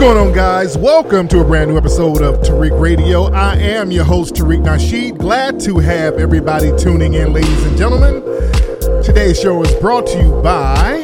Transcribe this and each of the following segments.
going on, guys? Welcome to a brand new episode of Tariq Radio. I am your host, Tariq Nasheed. Glad to have everybody tuning in, ladies and gentlemen. Today's show is brought to you by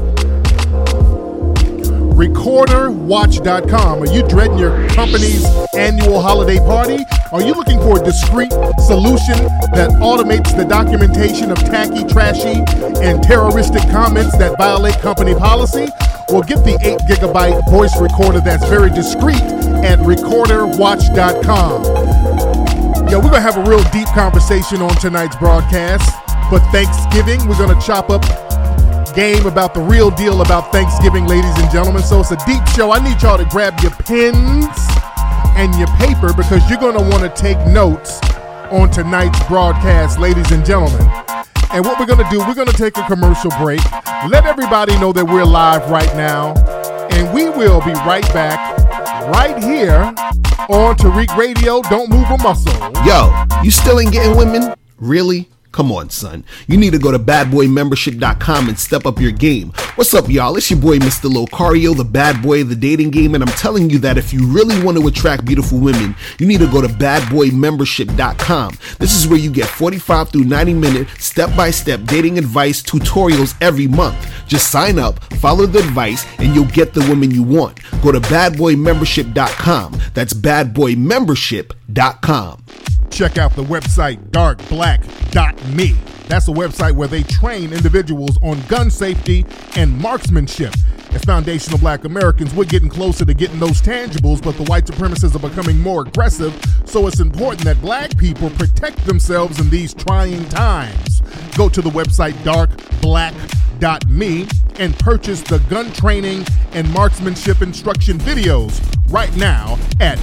RecorderWatch.com. Are you dreading your company's annual holiday party? Are you looking for a discreet solution that automates the documentation of tacky, trashy, and terroristic comments that violate company policy? Well, get the 8 gigabyte voice recorder that's very discreet at RecorderWatch.com. We're going to have a real deep conversation on tonight's broadcast. For Thanksgiving, we're going to chop up game about the real deal about Thanksgiving, ladies and gentlemen. So it's a deep show. I need y'all to grab your pens and your paper because you're going to want to take notes on tonight's broadcast, ladies and gentlemen. And what we're going to do, we're going to take a commercial break, let everybody know that we're live right now, and we will be right back right here on Tariq Radio. Don't move a muscle. Yo, you still ain't getting women? Really? Come on, son. You need to go to badboymembership.com and step up your game. What's up, y'all? It's your boy, Mr. Locario, the bad boy of the dating game, and I'm telling you that if you really want to attract beautiful women, you need to go to badboymembership.com. This is where you get 45 through 90-minute step-by-step dating advice tutorials every month. Just sign up, follow the advice, and you'll get the woman you want. Go to badboymembership.com. That's badboymembership.com. Check out the website darkblack.me. That's a website where they train individuals on gun safety and marksmanship. As foundational black Americans, we're getting closer to getting those tangibles, but the white supremacists are becoming more aggressive, so it's important that black people protect themselves in these trying times. Go to the website darkblack.me and purchase the gun training and marksmanship instruction videos right now at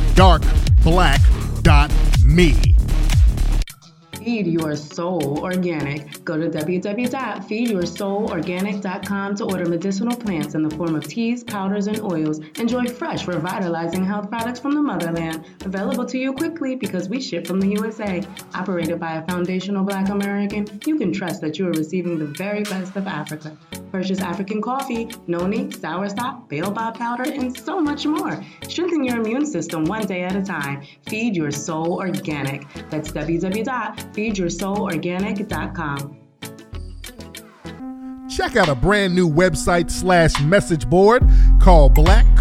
darkblack.me. Feed Your Soul Organic. Go to www.feedyoursoulorganic.com to order medicinal plants in the form of teas, powders, and oils. Enjoy fresh, revitalizing health products from the motherland. Available to you quickly because we ship from the USA. Operated by a foundational black American, you can trust that you are receiving the very best of Africa. Purchase African coffee, noni, soursop, baobab powder, and so much more. Strengthen your immune system one day at a time. Feed Your Soul Organic. That's www.feedyoursoulorganic.com. Check out a brand new website / message board called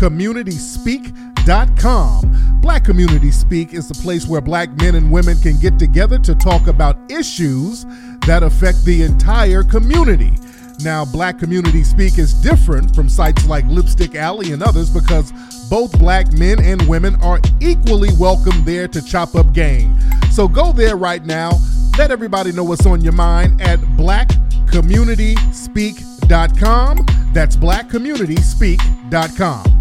blackcommunityspeak.com. Black Community Speak is the place where black men and women can get together to talk about issues that affect the entire community. Now, Black Community Speak is different from sites like Lipstick Alley and others because both black men and women are equally welcome there to chop up game. So go there right now. Let everybody know what's on your mind at blackcommunityspeak.com. That's blackcommunityspeak.com.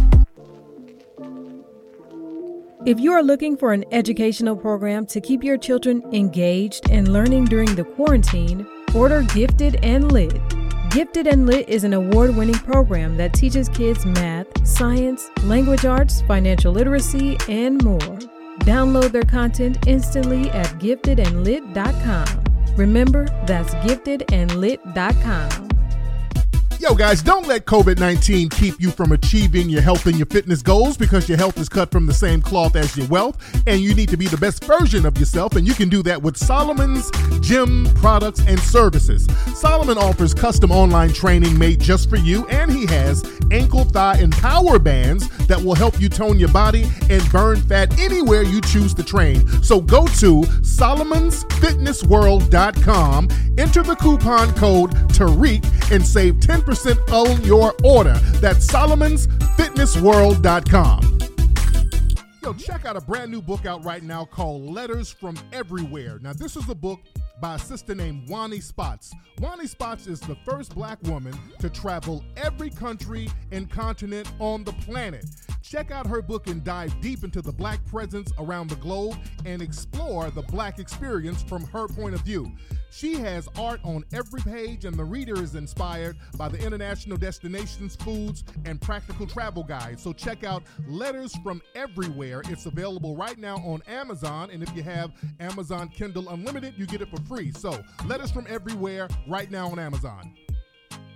If you are looking for an educational program to keep your children engaged and learning during the quarantine, order Gifted and Lit. Gifted and Lit is an award-winning program that teaches kids math, science, language arts, financial literacy, and more. Download their content instantly at giftedandlit.com. Remember, that's giftedandlit.com. Yo, guys, don't let COVID-19 keep you from achieving your health and your fitness goals because your health is cut from the same cloth as your wealth, and you need to be the best version of yourself, and you can do that with Solomon's Gym products and services. Solomon offers custom online training made just for you, and he has ankle, thigh, and power bands that will help you tone your body and burn fat anywhere you choose to train. So go to solomonsfitnessworld.com, enter the coupon code Tariq, and save 10% on your order. That's solomonsfitnessworld.com. Yo, check out a brand new book out right now called Letters from Everywhere. Now, this is a book by a sister named Wani Spots. Wani Spots is the first black woman to travel every country and continent on the planet. Check out her book and dive deep into the black presence around the globe and explore the black experience from her point of view. She has art on every page, and the reader is inspired by the international destinations, foods, and practical travel guides. So check out Letters from Everywhere. It's available right now on Amazon, and if you have Amazon Kindle Unlimited, you get it for free. So Letters from Everywhere right now on Amazon.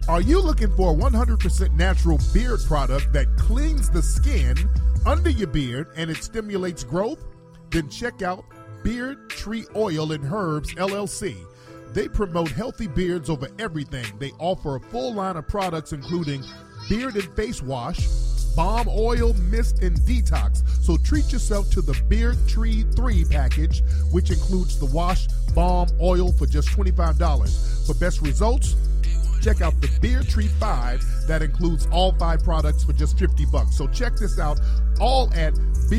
Are you looking for a 100% natural beard product that cleans the skin under your beard and it stimulates growth? Then check out Beard Tree Oil and Herbs, LLC. They promote healthy beards over everything. They offer a full line of products including beard and face wash, balm oil, mist, and detox. So treat yourself to the Beard Tree 3 package, which includes the wash, balm, oil for just $25. For best results, check out the Beard Tree 5 that includes all 5 products for just $50. So check this out, all at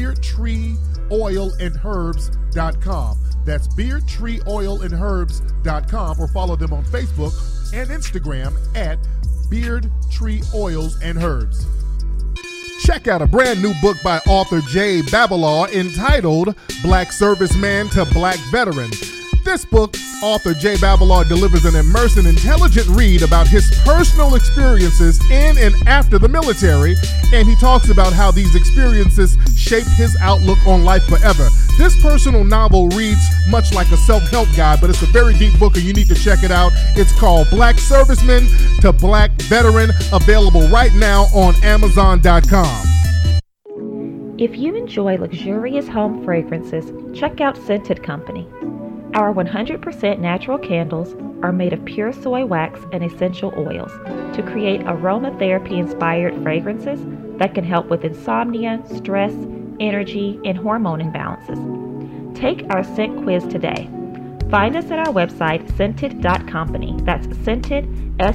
beardtreeoilandherbs.com. That's beardtreeoilandherbs.com, or follow them on Facebook and Instagram at Beard Tree Oils and Herbs. Check out a brand new book by author Jay Babalaw entitled Black Serviceman to Black Veteran. This book, author Jay Babalaw delivers an immersive, intelligent read about his personal experiences in and after the military, and he talks about how these experiences shaped his outlook on life forever. This personal novel reads much like a self-help guide, but it's a very deep book and you need to check it out. It's called Black Serviceman to Black Veteran, available right now on Amazon.com. If you enjoy luxurious home fragrances, check out Scented Company. Our 100% natural candles are made of pure soy wax and essential oils to create aromatherapy-inspired fragrances that can help with insomnia, stress, energy, and hormone imbalances. Take our scent quiz today. Find us at our website, scented.company. That's scented,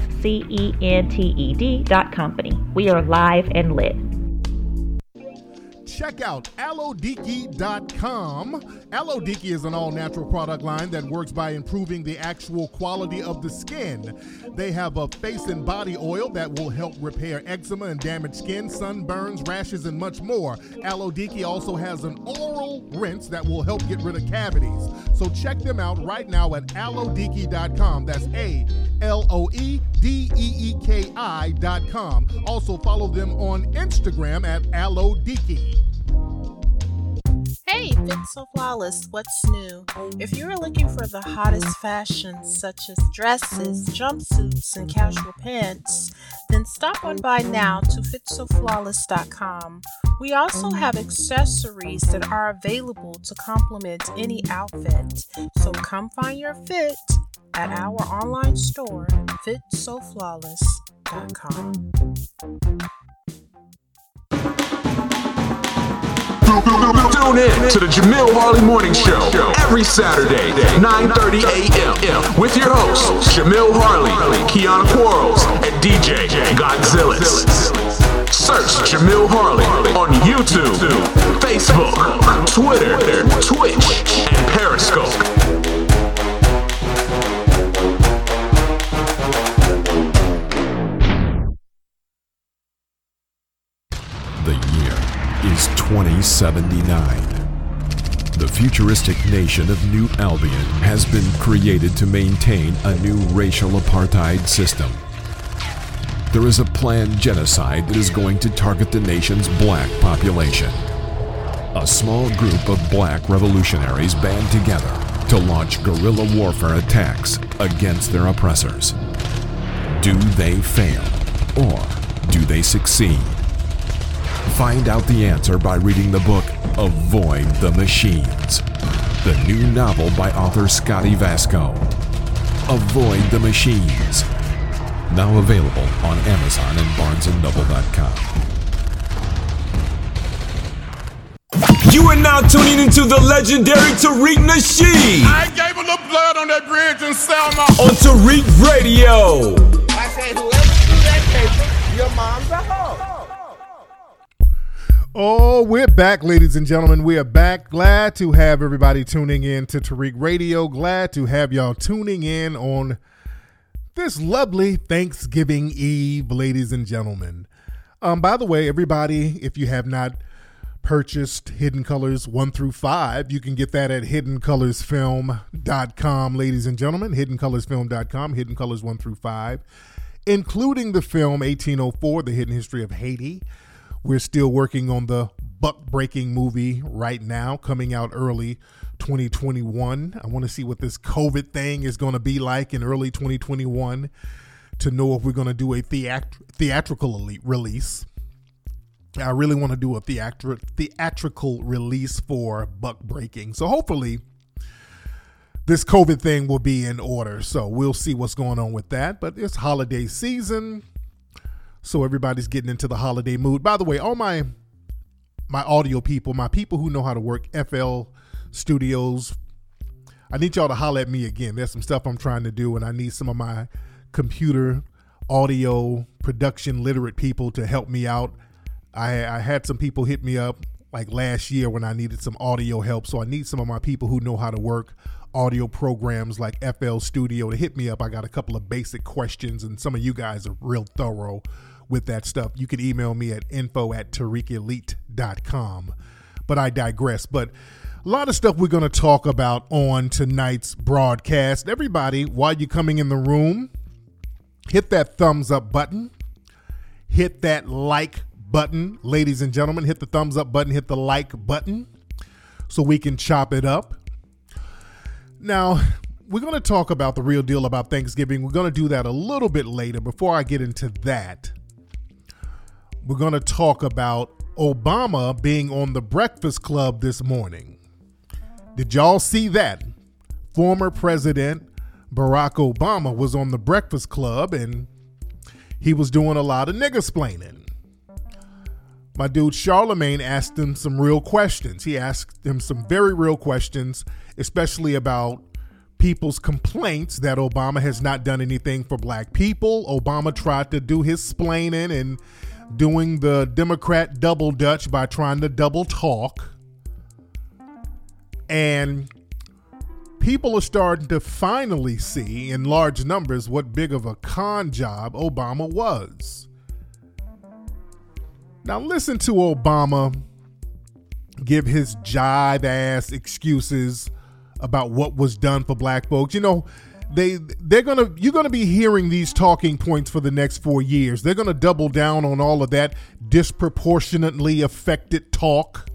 SCENTED.company. We are live and lit. Check out Alodiki.com. Alodiki is an all-natural product line that works by improving the actual quality of the skin. They have a face and body oil that will help repair eczema and damaged skin, sunburns, rashes, and much more. Alodiki also has an oral rinse that will help get rid of cavities. So check them out right now at Alodiki.com. That's ALOEDEEKI.com. Also follow them on Instagram at Alodiki. Hey, Fit So Flawless, what's new? If you're looking for the hottest fashions such as dresses, jumpsuits, and casual pants, then stop on by now to FitSoFlawless.com. We also have accessories that are available to complement any outfit. So come find your fit at our online store, FitSoFlawless.com. Tune in to the Jamil Harley Morning Show every Saturday, 9:30 a.m. with your hosts, Jamil Harley, Kiana Quarles, and DJ Godzilla. Search Jamil Harley on YouTube, Facebook, Twitter, Twitch, and Periscope. The year is 2079. The futuristic nation of New Albion has been created to maintain a new racial apartheid system. There is a planned genocide that is going to target the nation's black population. A small group of black revolutionaries band together to launch guerrilla warfare attacks against their oppressors. Do they fail, or do they succeed? Find out the answer by reading the book Avoid the Machines, the new novel by author Scotty Vasco. Avoid the Machines, now available on Amazon and BarnesandNoble.com. You are now tuning into the legendary Tariq Nasheed. I gave a little blood on that bridge in Selma. On Tariq Radio. I said, whoever threw that paper, your mom's a hoe. Oh, we're back, ladies and gentlemen. We are back. Glad to have everybody tuning in to Tariq Radio. Glad to have y'all tuning in on this lovely Thanksgiving Eve, ladies and gentlemen. By the way, everybody, if you have not purchased Hidden Colors 1 through 5, you can get that at hiddencolorsfilm.com, ladies and gentlemen. Hiddencolorsfilm.com, Hidden Colors 1 through 5, including the film 1804, The Hidden History of Haiti. We're still working on the buck-breaking movie right now, coming out early 2021. I want to see what this COVID thing is going to be like in early 2021. to know if we're going to do a theatrical release. I really want to do a theatrical release for Buck Breaking. So hopefully this COVID thing will be in order. So we'll see what's going on with that. But it's holiday season, so everybody's getting into the holiday mood. By the way, all my audio people, my people who know how to work FL Studios, I need y'all to holler at me again. There's some stuff I'm trying to do, and I need some of my computer audio production literate people to help me out. I had some people hit me up like last year when I needed some audio help, so I need some of my people who know how to work audio programs like FL Studio to hit me up. I got a couple of basic questions, and some of you guys are real thorough with that stuff. You can email me at info@tariqelite.com. But I digress. But a lot of stuff we're going to talk about on tonight's broadcast. Everybody, while you're coming in the room, hit that thumbs up button. Hit that like button. Ladies and gentlemen, hit the thumbs up button. Hit the like button so we can chop it up. Now, we're going to talk about the real deal about Thanksgiving. We're going to do that a little bit later. Before I get into that, we're going to talk about Obama being on the Breakfast Club this morning. Did y'all see that? Former President Barack Obama was on the Breakfast Club and he was doing a lot of niggasplaining. My dude Charlemagne asked him some real questions. He asked him some very real questions, especially about people's complaints that Obama has not done anything for black people. Obama tried to do his splaining and doing the Democrat double Dutch by trying to double talk. And people are starting to finally see in large numbers what big of a con job Obama was. Now listen to Obama give his jive ass excuses about what was done for black folks. You know, you're gonna be hearing these talking points for the next 4 years. They're gonna double down on all of that disproportionately affected talk.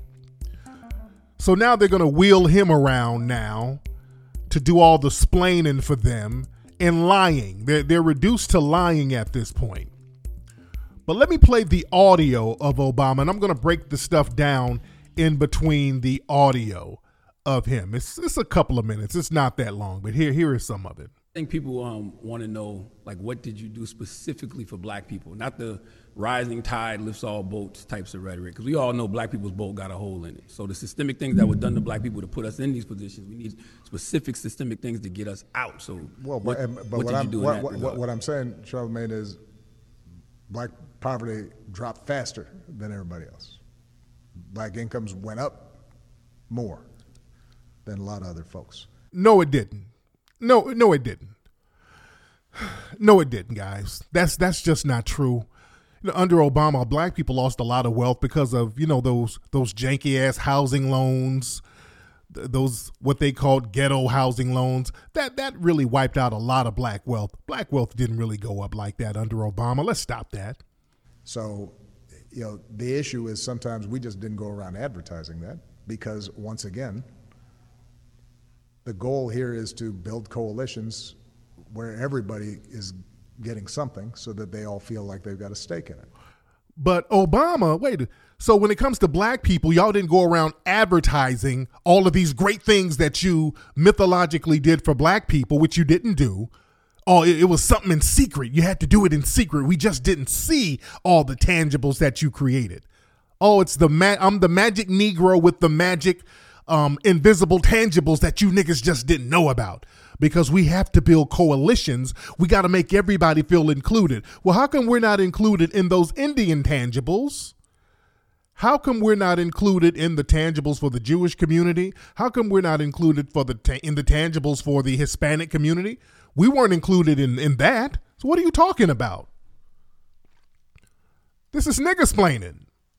So now they're gonna wheel him around now to do all the splaining for them and lying. They're reduced to lying at this point. But let me play the audio of Obama, and I'm going to break the stuff down in between the audio of him. It's a couple of minutes. It's not that long, but here is some of it. I think people want to know, like, what did you do specifically for black people? Not the rising tide lifts all boats types of rhetoric, because we all know black people's boat got a hole in it. So the systemic things that were done to black people to put us in these positions, we need specific systemic things to get us out. So what I'm saying, Charlemagne, is black poverty dropped faster than everybody else. Black incomes went up more than a lot of other folks. No, it didn't. No, it didn't. No, it didn't, guys. That's just not true. You know, under Obama, black people lost a lot of wealth because of, you know, those janky ass housing loans, those what they called ghetto housing loans. That really wiped out a lot of black wealth. Black wealth didn't really go up like that under Obama. Let's stop that. So, you know, the issue is sometimes we just didn't go around advertising that because, once again, the goal here is to build coalitions where everybody is getting something so that they all feel like they've got a stake in it. But Obama, so when it comes to black people, y'all didn't go around advertising all of these great things that you mythologically did for black people, which you didn't do. Oh, it was something in secret. You had to do it in secret. We just didn't see all the tangibles that you created. Oh, it's I'm the magic Negro with the magic invisible tangibles that you niggas just didn't know about. Because we have to build coalitions. We got to make everybody feel included. Well, how come we're not included in those Indian tangibles? How come we're not included in the tangibles for the Jewish community? How come we're not included in the tangibles for the Hispanic community? We weren't included in that. So what are you talking about? This is niggasplaining.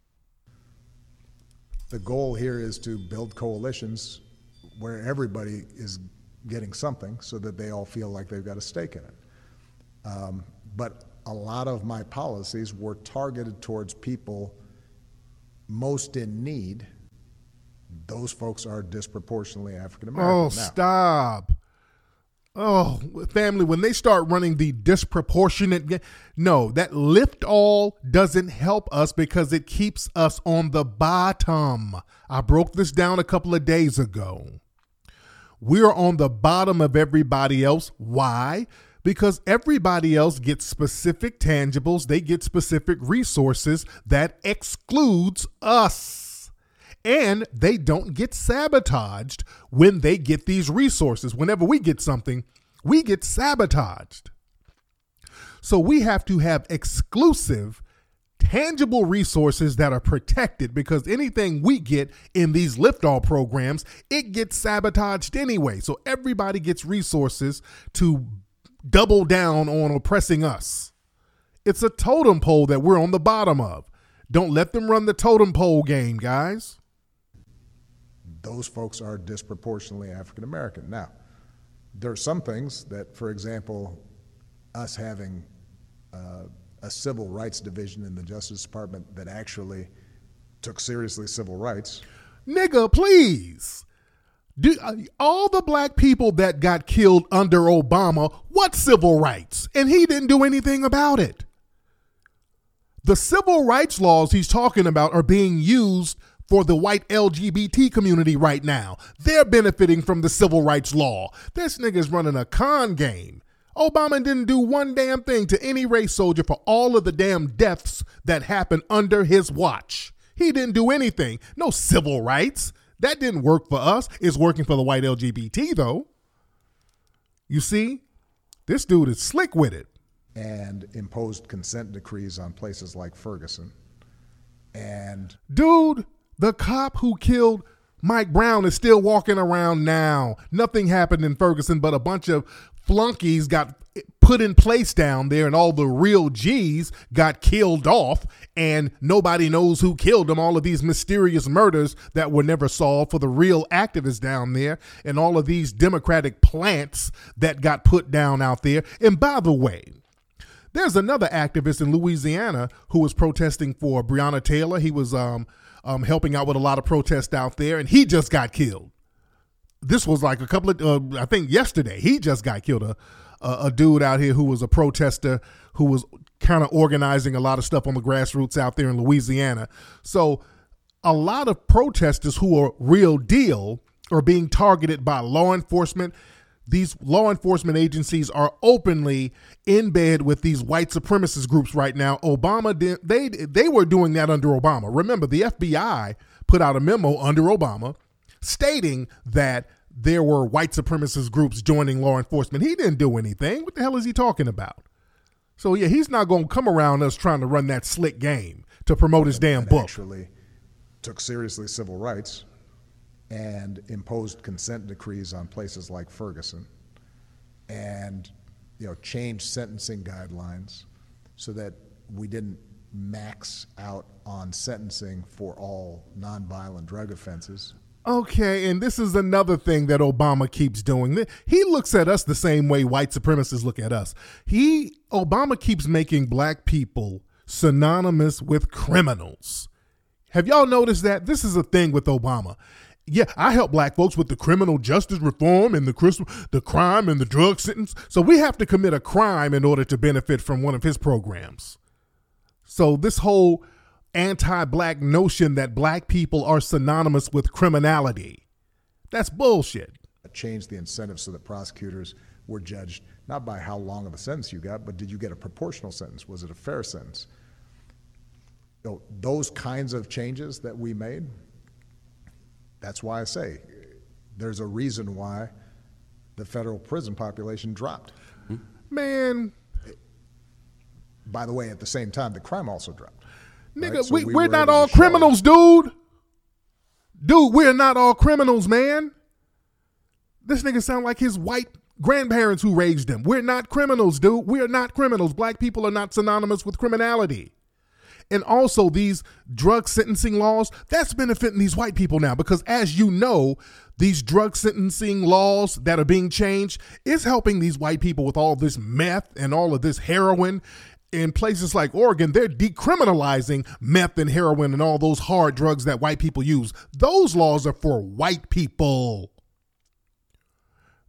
The goal here is to build coalitions where everybody is getting something so that they all feel like they've got a stake in it. But a lot of my policies were targeted towards people most in need. Those folks are disproportionately African American. Oh, stop. Oh, family, when they start running the disproportionate, no, that lift all doesn't help us because it keeps us on the bottom. I broke this down a couple of days ago. We're on the bottom of everybody else. Why? Because everybody else gets specific tangibles. They get specific resources that excludes us. And they don't get sabotaged when they get these resources. Whenever we get something, we get sabotaged. So we have to have exclusive, tangible resources that are protected, because anything we get in these lift-all programs, it gets sabotaged anyway. So everybody gets resources to double down on oppressing us. It's a totem pole that we're on the bottom of. Don't let them run the totem pole game, guys. Those folks are disproportionately African American. Now, there are some things that, for example, us having a civil rights division in the Justice Department that actually took seriously civil rights. Nigga, please. All the black people that got killed under Obama, what civil rights? And he didn't do anything about it. The civil rights laws he's talking about are being used for the white LGBT community right now. They're benefiting from the civil rights law. This nigga's running a con game. Obama didn't do one damn thing to any race soldier for all of the damn deaths that happened under his watch. He didn't do anything. No civil rights. That didn't work for us. It's working for the white LGBT, though. You see? This dude is slick with it. And imposed consent decrees on places like Ferguson. And dude, the cop who killed Mike Brown is still walking around now. Nothing happened in Ferguson, but a bunch of flunkies got put in place down there, and all the real G's got killed off, and nobody knows who killed them. All of these mysterious murders that were never solved for the real activists down there, and all of these Democratic plants that got put down out there. And by the way, there's another activist in Louisiana who was protesting for Breonna Taylor. He was helping out with a lot of protests out there, and he just got killed. This was like a couple of, I think yesterday, he just got killed. A dude out here who was a protester who was kind of organizing a lot of stuff on the grassroots out there in Louisiana. So a lot of protesters who are real deal are being targeted by law enforcement. These law enforcement agencies are openly in bed with these white supremacist groups right now. Obama did, they were doing that under Obama. Remember, the FBI put out a memo under Obama stating that there were white supremacist groups joining law enforcement. He didn't do anything. What the hell is he talking about? So yeah, he's not going to come around us trying to run that slick game to promote his damn book. Actually took seriously civil rights and imposed consent decrees on places like Ferguson, and changed sentencing guidelines so that we didn't max out on sentencing for all nonviolent drug offenses. Okay, and this is another thing that Obama keeps doing. He looks at us the same way white supremacists look at us. Obama keeps making black people synonymous with criminals. Have y'all noticed that? This is a thing with Obama. Yeah, I help black folks with the criminal justice reform and the crime and the drug sentence. So we have to commit a crime in order to benefit from one of his programs. So this whole anti-black notion that black people are synonymous with criminality, that's bullshit. Change the incentive so that prosecutors were judged not by how long of a sentence you got, but did you get a proportional sentence? Was it a fair sentence? Those kinds of changes that we made, that's why I say there's a reason why the federal prison population dropped. Man. By the way, at the same time, the crime also dropped. Nigga, right? So we're not all criminals, dude. Dude, we're not all criminals, man. This nigga sound like his white grandparents who raised him. We're not criminals, dude. We're not criminals. Black people are not synonymous with criminality. And also these drug sentencing laws, that's benefiting these white people now, because as you know, these drug sentencing laws that are being changed is helping these white people with all this meth and all of this heroin. In places like Oregon, they're decriminalizing meth and heroin and all those hard drugs that white people use. Those laws are for white people.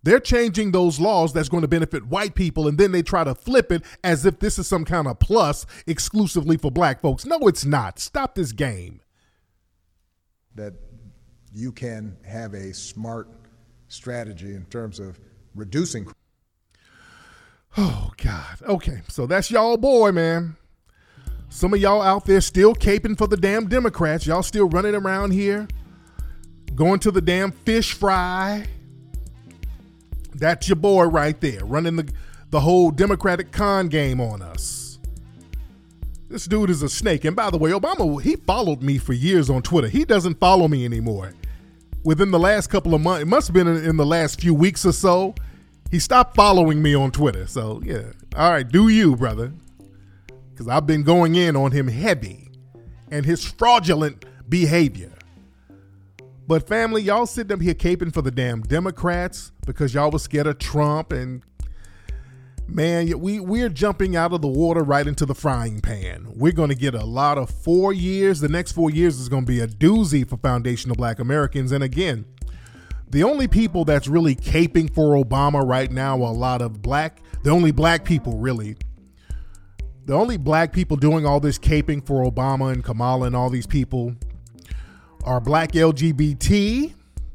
They're changing those laws that's going to benefit white people, and then they try to flip it as if this is some kind of plus exclusively for black folks. No, it's not. Stop this game. That you can have a smart strategy in terms of reducing. Oh, God. Okay, so that's y'all boy, man. Some of y'all out there still caping for the damn Democrats. Y'all still running around here, going to the damn fish fry. That's your boy right there, running the whole Democratic con game on us. This dude is a snake. And by the way, Obama, he followed me for years on Twitter. He doesn't follow me anymore. Within the last couple of months, it must have been in the last few weeks or so, he stopped following me on Twitter. So, yeah. All right, do you, brother. Because I've been going in on him heavy and his fraudulent behavior. But family, y'all sitting up here caping for the damn Democrats because y'all was scared of Trump. And man, we're jumping out of the water right into the frying pan. We're going to get a lot of 4 years. The next 4 years is going to be a doozy for foundational black Americans. And again, the only people that's really caping for Obama right now are a lot of the only black people really. The only black people doing all this caping for Obama and Kamala and all these people are black LGBT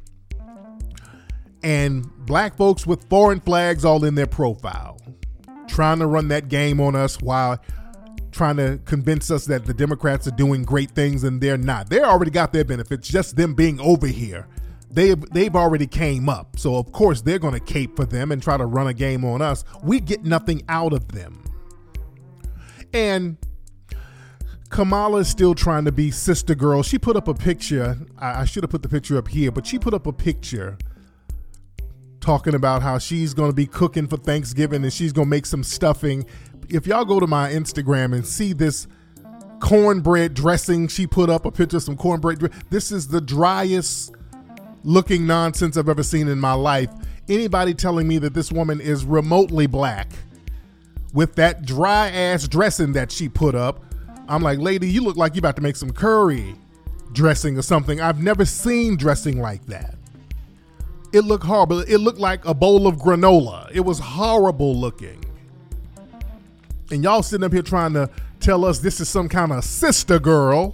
and black folks with foreign flags all in their profile, trying to run that game on us while trying to convince us that the Democrats are doing great things, and they're not. They already got their benefits, just them being over here. They've already came up. So of course they're going to cape for them and try to run a game on us. We get nothing out of them. And Kamala is still trying to be sister girl. She put up a picture. I should have put the picture up here, but she put up a picture talking about how she's going to be cooking for Thanksgiving and she's going to make some stuffing. If y'all go to my Instagram and see this cornbread dressing, she put up a picture of some cornbread. This is the driest looking nonsense I've ever seen in my life. Anybody telling me that this woman is remotely black with that dry ass dressing that she put up, I'm like, lady, you look like you about to make some curry dressing or something. I've never seen dressing like that. It looked horrible. It looked like a bowl of granola. It was horrible looking. And y'all sitting up here trying to tell us this is some kind of sister girl.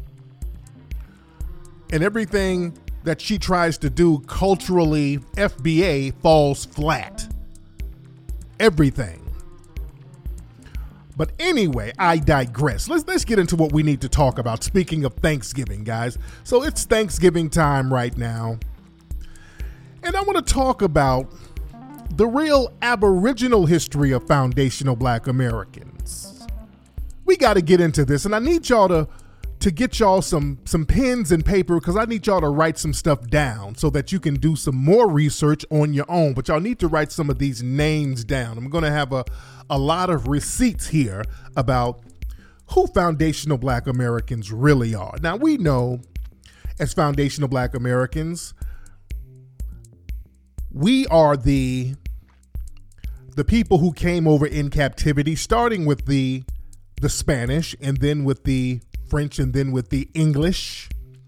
And everything that she tries to do culturally, FBA, falls flat. Everything. But anyway, I digress. Let's get into what we need to talk about. Speaking of Thanksgiving, guys. So it's Thanksgiving time right now. And I want to talk about the real Aboriginal history of foundational black Americans. We got to get into this, and I need y'all to get y'all some pens and paper, because I need y'all to write some stuff down so that you can do some more research on your own. But y'all need to write some of these names down. I'm going to have a lot of receipts here about who foundational black Americans really are. Now, we know as foundational black Americans, we are the people who came over in captivity, starting with the Spanish, and then with the French, and then with the English.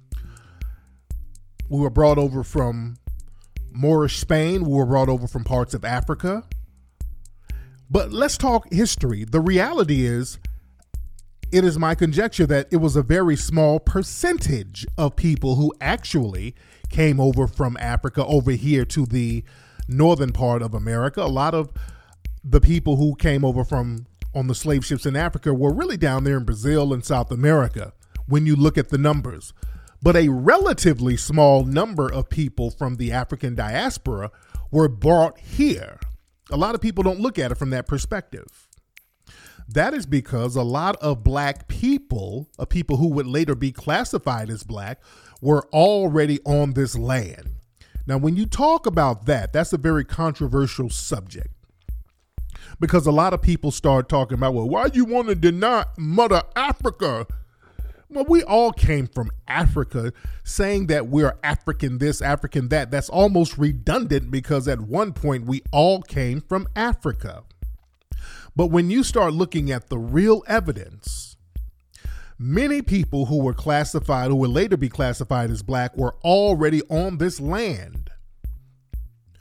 We were brought over from Moorish Spain. We were brought over from parts of Africa. But let's talk history. The reality is, it is my conjecture that it was a very small percentage of people who actually came over from Africa over here to the northern part of America. A lot of the people who came over from on the slave ships in Africa were really down there in Brazil and South America when you look at the numbers. But a relatively small number of people from the African diaspora were brought here. A lot of people don't look at it from that perspective. That is because a lot of black people, people who would later be classified as black, were already on this land. Now, when you talk about that, that's a very controversial subject, because a lot of people start talking about, well, why you want to deny Mother Africa? Well, we all came from Africa. Saying that we're African this, African that, that's almost redundant, because at one point we all came from Africa. But when you start looking at the real evidence, many people who were classified, who would later be classified as black, were already on this land.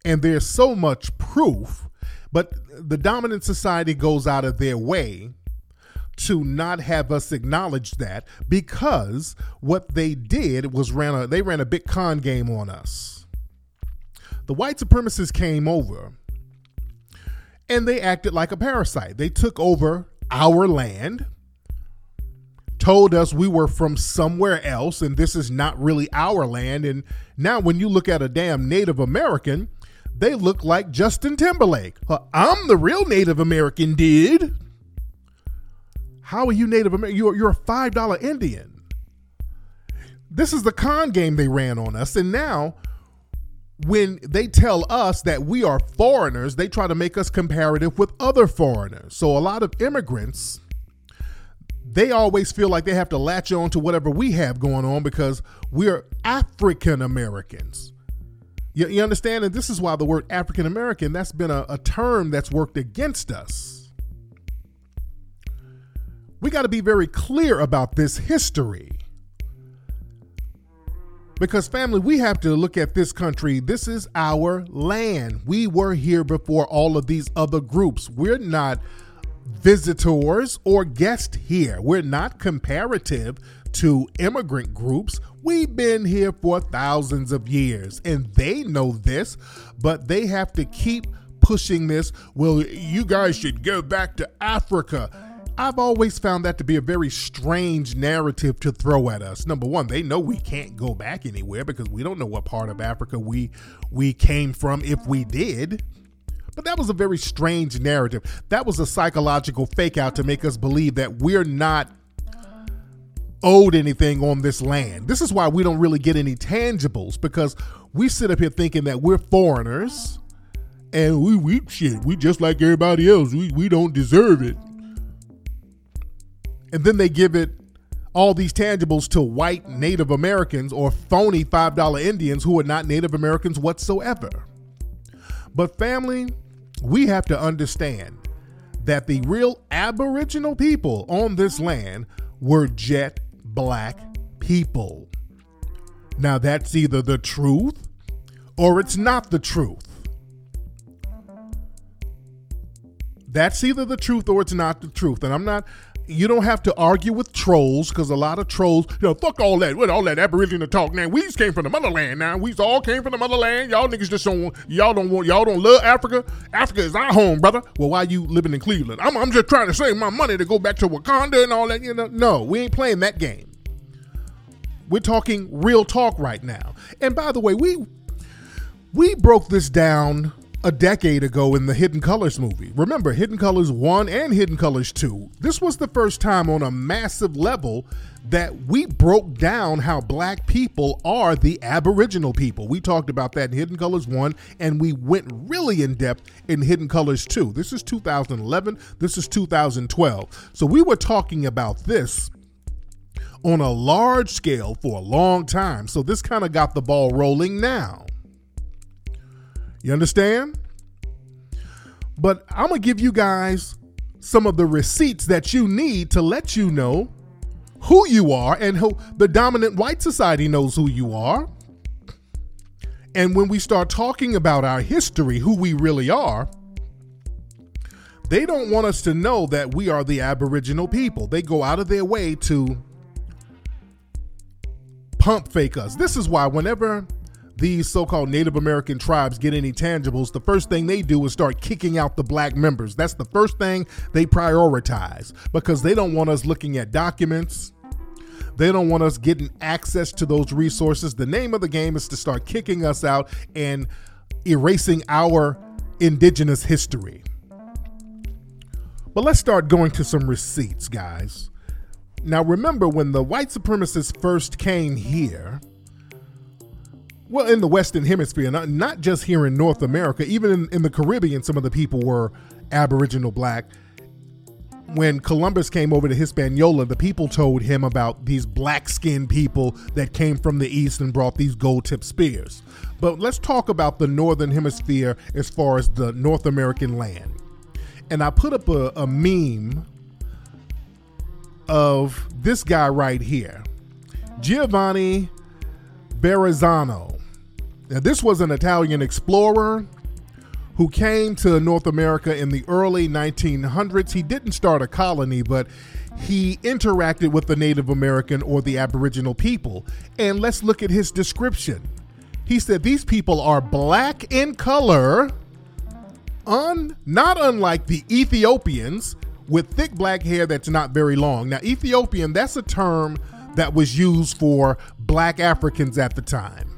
And there's so much proof, but the dominant society goes out of their way to not have us acknowledge that, because what they did was they ran a big con game on us. The white supremacists came over and they acted like a parasite. They took over our land, told us we were from somewhere else and this is not really our land. And now when you look at a damn Native American, they look like Justin Timberlake. I'm the real Native American, dude. How are you Native American? You're a $5 Indian. This is the con game they ran on us. And now when they tell us that we are foreigners, they try to make us comparative with other foreigners. So a lot of immigrants, they always feel like they have to latch on to whatever we have going on because we're African Americans. You understand? And this is why the word African American, that's been a term that's worked against us. We got to be very clear about this history. Because, family, we have to look at this country. This is our land. We were here before all of these other groups. We're not visitors or guests here. We're not comparative to immigrant groups. We've been here for thousands of years, and they know this, but they have to keep pushing this. Well, you guys should go back to Africa. I've always found that to be a very strange narrative to throw at us. Number one, they know we can't go back anywhere because we don't know what part of Africa we came from if we did. But that was a very strange narrative. That was a psychological fake out to make us believe that we're not owed anything on this land. This is why we don't really get any tangibles, because we sit up here thinking that we're foreigners and we just like everybody else. We don't deserve it. And then they give it all these tangibles to white Native Americans or phony $5 Indians who are not Native Americans whatsoever. But family, we have to understand that the real Aboriginal people on this land were jet black people. Now that's either the truth or it's not the truth. That's either the truth or it's not the truth. And you don't have to argue with trolls, because a lot of trolls, fuck all that, what all that Aboriginal talk. Now we came from the motherland. Now we all came from the motherland. Y'all niggas just y'all don't love Africa. Africa is our home, brother. Well, why you living in Cleveland? I'm just trying to save my money to go back to Wakanda and all that. No, we ain't playing that game. We're talking real talk right now. And by the way, we broke this down a decade ago in the Hidden Colors movie. Remember, Hidden Colors 1 and Hidden Colors 2. This was the first time on a massive level that we broke down how black people are the Aboriginal people. We talked about that in Hidden Colors 1, and we went really in depth in Hidden Colors 2. This is 2011. This is 2012. So we were talking about this on a large scale for a long time. So this kind of got the ball rolling now. You understand? But I'm going to give you guys some of the receipts that you need to let you know who you are and who the dominant white society knows who you are. And when we start talking about our history, who we really are, they don't want us to know that we are the Aboriginal people. They go out of their way to pump fake us. This is why whenever these so-called Native American tribes get any tangibles, the first thing they do is start kicking out the black members. That's the first thing they prioritize, because they don't want us looking at documents. They don't want us getting access to those resources. The name of the game is to start kicking us out and erasing our indigenous history. But let's start going to some receipts, guys. Now, remember, when the white supremacists first came here, well, in the Western Hemisphere, not just here in North America, even in the Caribbean, some of the people were Aboriginal black. When Columbus came over to Hispaniola, the people told him about these black-skinned people that came from the East and brought these gold-tipped spears. But let's talk about the Northern Hemisphere as far as the North American land. And I put up a meme of this guy right here, Giovanni Verrazzano. Now, this was an Italian explorer who came to North America in the early 1900s. He didn't start a colony, but he interacted with the Native American or the Aboriginal people. And let's look at his description. He said these people are black in color, not unlike the Ethiopians, with thick black hair that's not very long. Now, Ethiopian, that's a term that was used for black Africans at the time.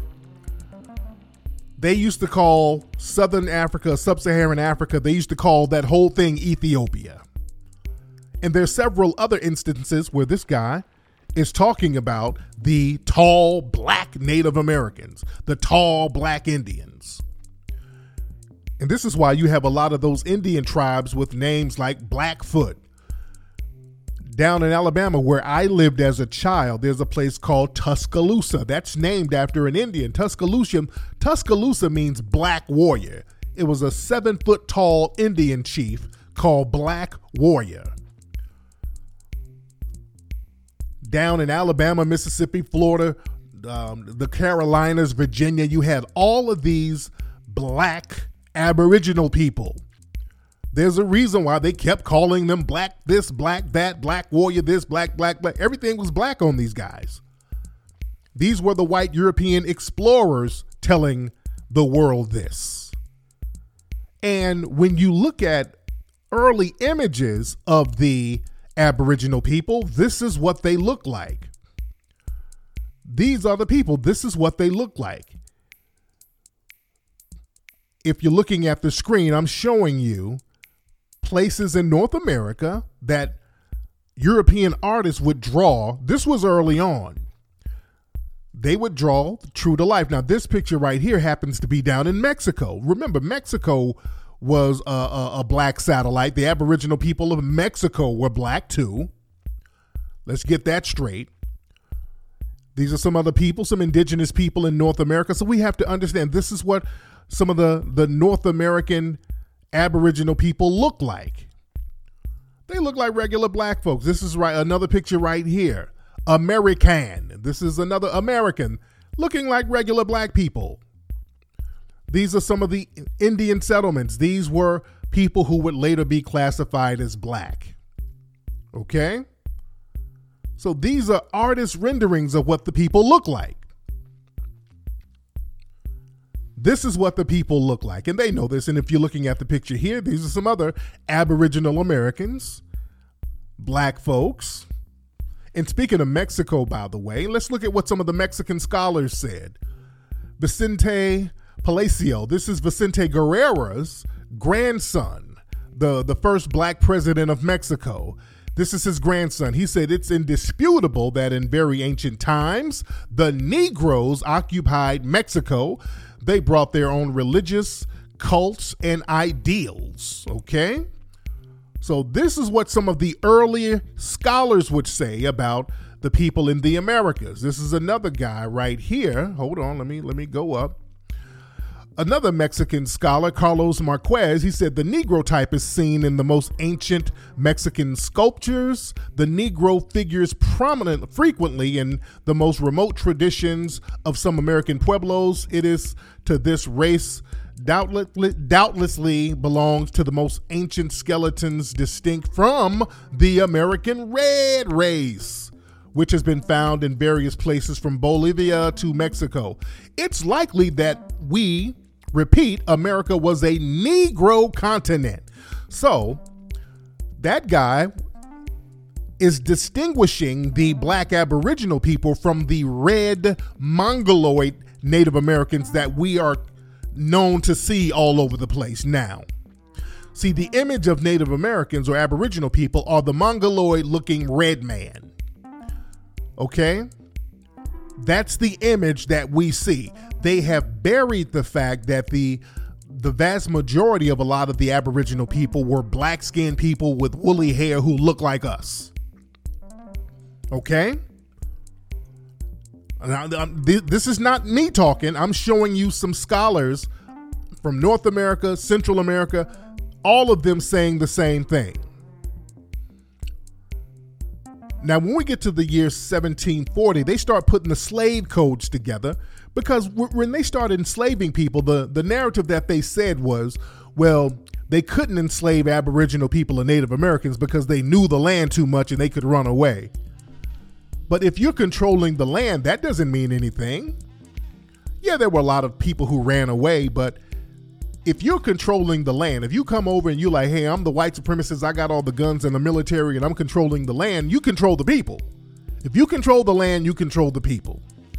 They used to call Southern Africa, Sub-Saharan Africa, they used to call that whole thing Ethiopia. And there's several other instances where this guy is talking about the tall black Native Americans, the tall black Indians. And this is why you have a lot of those Indian tribes with names like Blackfoot. Down in Alabama, where I lived as a child, there's a place called Tuscaloosa. That's named after an Indian. Tuscaloosa means black warrior. It was a 7-foot tall Indian chief called Black Warrior. Down in Alabama, Mississippi, Florida, the Carolinas, Virginia, you had all of these black Aboriginal people. There's a reason why they kept calling them black this, black that, black warrior this, black, black, black. Everything was black on these guys. These were the white European explorers telling the world this. And when you look at early images of the Aboriginal people, this is what they look like. These are the people. This is what they look like. If you're looking at the screen, I'm showing you places in North America that European artists would draw. This was early on. They would draw true to life. Now, this picture right here happens to be down in Mexico. Remember, Mexico was a black satellite. The Aboriginal people of Mexico were black too. Let's get that straight. These are some other people, some indigenous people in North America. So we have to understand this is what some of the North American Aboriginal people look like. They look like regular black folks. This is right, another picture right here. American. This is another American looking like regular black people. These are some of the Indian settlements. These were people who would later be classified as black. Okay? So these are artist renderings of what the people look like. This is what the people look like, and they know this. And if you're looking at the picture here, these are some other Aboriginal Americans, black folks. And speaking of Mexico, by the way, let's look at what some of the Mexican scholars said. Vicente Palacio, this is Vicente Guerrera's grandson, the first black president of Mexico. This is his grandson. He said it's indisputable that in very ancient times, the Negroes occupied Mexico. They brought their own religious cults and ideals, okay? So this is what some of the earlier scholars would say about the people in the Americas. This is another guy right here. Hold on, let me go up. Another Mexican scholar, Carlos Marquez, he said the Negro type is seen in the most ancient Mexican sculptures. The Negro figures frequently in the most remote traditions of some American pueblos. It is to this race doubtlessly belongs to the most ancient skeletons distinct from the American red race, which has been found in various places from Bolivia to Mexico. It's likely that America was a Negro continent. So that guy is distinguishing the black Aboriginal people from the red Mongoloid Native Americans that we are known to see all over the place now. See, the image of Native Americans or Aboriginal people are the Mongoloid looking red man. Okay? That's the image that we see. They have buried the fact that the vast majority of a lot of the Aboriginal people were black-skinned people with woolly hair who look like us. Okay? Now, this is not me talking. I'm showing you some scholars from North America, Central America, all of them saying the same thing. Now, when we get to the year 1740, they start putting the slave codes together, because when they started enslaving people, the narrative that they said was, well, they couldn't enslave Aboriginal people and Native Americans because they knew the land too much and they could run away. But if you're controlling the land, that doesn't mean anything. Yeah, there were a lot of people who ran away, but if you're controlling the land, if you come over and you're like, hey, I'm the white supremacist, I got all the guns and the military and I'm controlling the land, you control the people. If you control the land, you control the people.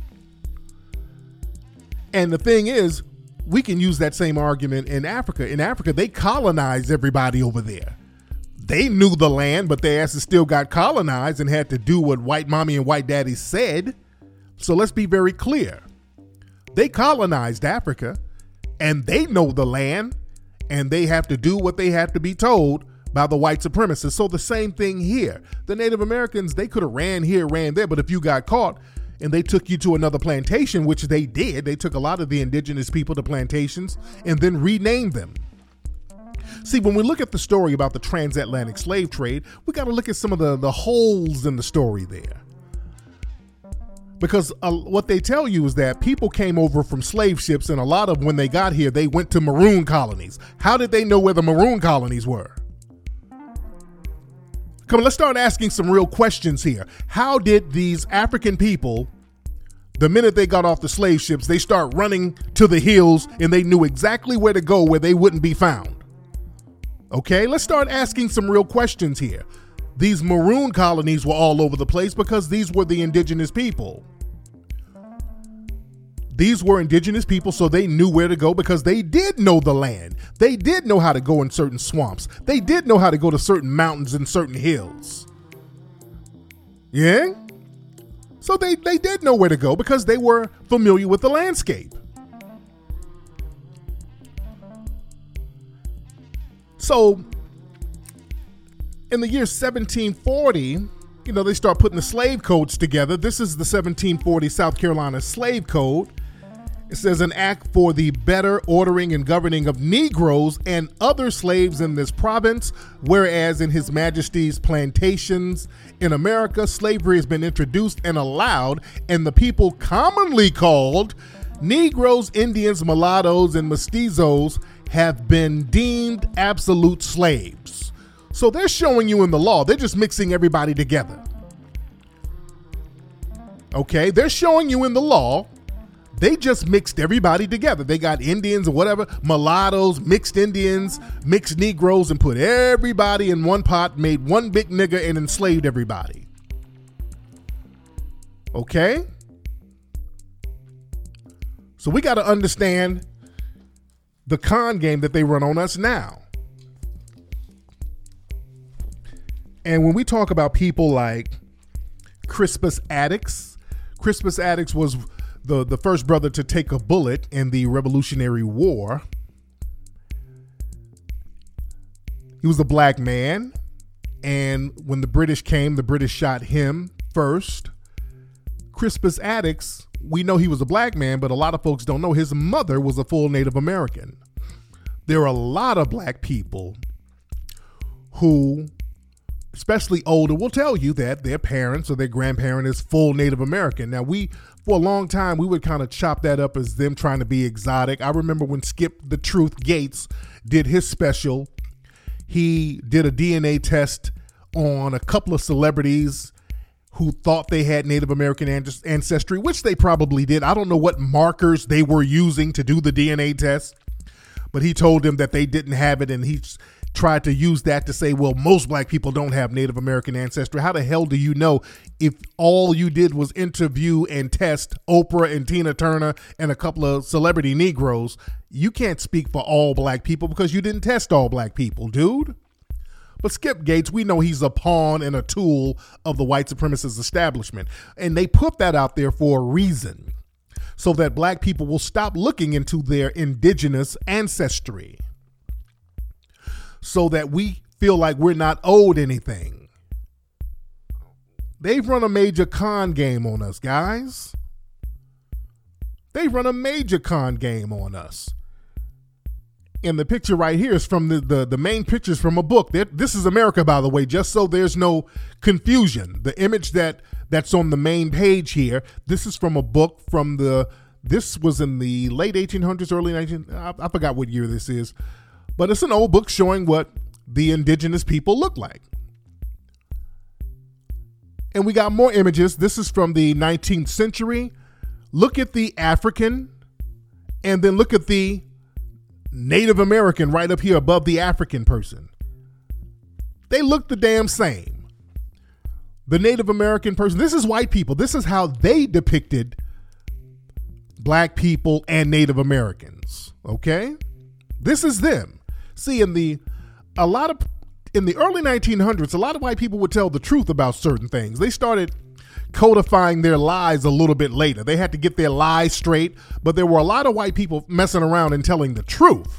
And the thing is, we can use that same argument in Africa. In Africa, they colonized everybody over there. They knew the land, but their asses still got colonized and had to do what white mommy and white daddy said. So let's be very clear. They colonized Africa, and they know the land, and they have to do what they have to be told by the white supremacists. So the same thing here. The Native Americans, they could have ran here, ran there, but if you got caught and they took you to another plantation, which they did, they took a lot of the indigenous people to plantations and then renamed them. See, when we look at the story about the transatlantic slave trade, we got to look at some of the holes in the story there. Because what they tell you is that people came over from slave ships, and a lot of when they got here, they went to maroon colonies. How did they know where the maroon colonies were? Come on, let's start asking some real questions here. How did these African people, the minute they got off the slave ships, they start running to the hills and they knew exactly where to go where they wouldn't be found? Okay, let's start asking some real questions here. These maroon colonies were all over the place because these were the indigenous people. These were indigenous people, so they knew where to go because they did know the land. They did know how to go in certain swamps. They did know how to go to certain mountains and certain hills. Yeah? So they did know where to go because they were familiar with the landscape. So in the year 1740, they start putting the slave codes together. This is the 1740 South Carolina Slave Code. It says an act for the better ordering and governing of Negroes and other slaves in this province, whereas in His Majesty's plantations in America, slavery has been introduced and allowed, and the people commonly called Negroes, Indians, mulattoes, and mestizos have been deemed absolute slaves. So they're showing you in the law, they're just mixing everybody together. Okay, they're showing you in the law, they just mixed everybody together. They got Indians or whatever, mulattoes, mixed Indians, mixed Negroes, and put everybody in one pot, made one big nigger, and enslaved everybody. Okay? So we got to understand the con game that they run on us now. And when we talk about people like Crispus Attucks was the first brother to take a bullet in the Revolutionary War. He was a black man, and when the British came, the British shot him first. Crispus Attucks, we know he was a black man, but a lot of folks don't know his mother was a full Native American. There are a lot of black people who, especially older, will tell you that their parents or their grandparent is full Native American. Now, for a long time, we would kind of chop that up as them trying to be exotic. I remember when Skip the Truth Gates did his special, he did a DNA test on a couple of celebrities who thought they had Native American ancestry, which they probably did. I don't know what markers they were using to do the DNA test, but he told them that they didn't have it, and he tried to use that to say, well, most black people don't have Native American ancestry. How the hell do you know if all you did was interview and test Oprah and Tina Turner and a couple of celebrity Negroes? You can't speak for all black people because you didn't test all black people, dude. But Skip Gates, we know he's a pawn and a tool of the white supremacist establishment. And they put that out there for a reason, so that black people will stop looking into their indigenous ancestry, so that we feel like we're not owed anything. They've run a major con game on us, guys. They've run a major con game on us. And the picture right here is from the main pictures from a book. This is America, by the way, just so there's no confusion. The image that's on the main page here, this is from a book from this was in the late 1800s, early 1900s. I forgot what year this is, but it's an old book showing what the indigenous people look like. And we got more images. This is from the 19th century. Look at the African, and then look at the Native American right up here above the African person. They look the damn same. The Native American person, this is white people. This is how they depicted black people and Native Americans. Okay? This is them. See, in the early 1900s, a lot of white people would tell the truth about certain things. They started codifying their lies a little bit later. They had to get their lies straight, but there were a lot of white people messing around and telling the truth.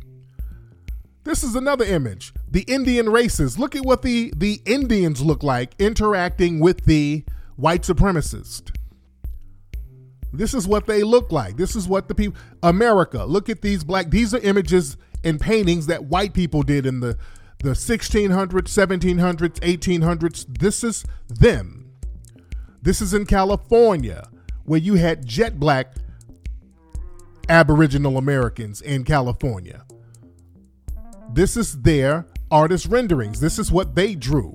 This is another image. The Indian races. Look at what the Indians look like interacting with the white supremacists. This is what they look like. This is what the people, America, look at these these are images and paintings that white people did in the 1600s, 1700s, 1800s. This is them. This is in California, where you had jet black Aboriginal Americans in California. This is their artist renderings. This is what they drew.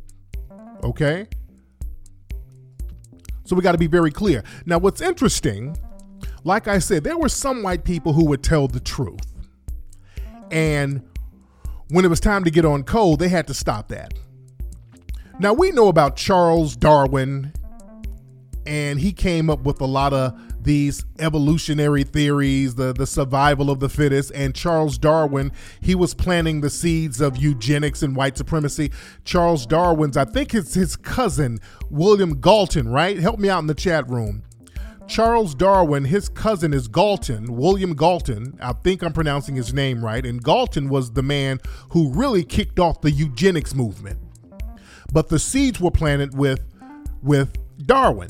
Okay? So we got to be very clear. Now, what's interesting, like I said, there were some white people who would tell the truth. And when it was time to get on code, they had to stop that. Now, we know about Charles Darwin, and he came up with a lot of these evolutionary theories, the survival of the fittest. And Charles Darwin, he was planting the seeds of eugenics and white supremacy. Charles Darwin's, I think it's his cousin, William Galton, right? Help me out in the chat room. Charles Darwin, his cousin is Galton, William Galton. I think I'm pronouncing his name right. And Galton was the man who really kicked off the eugenics movement. But the seeds were planted with Darwin.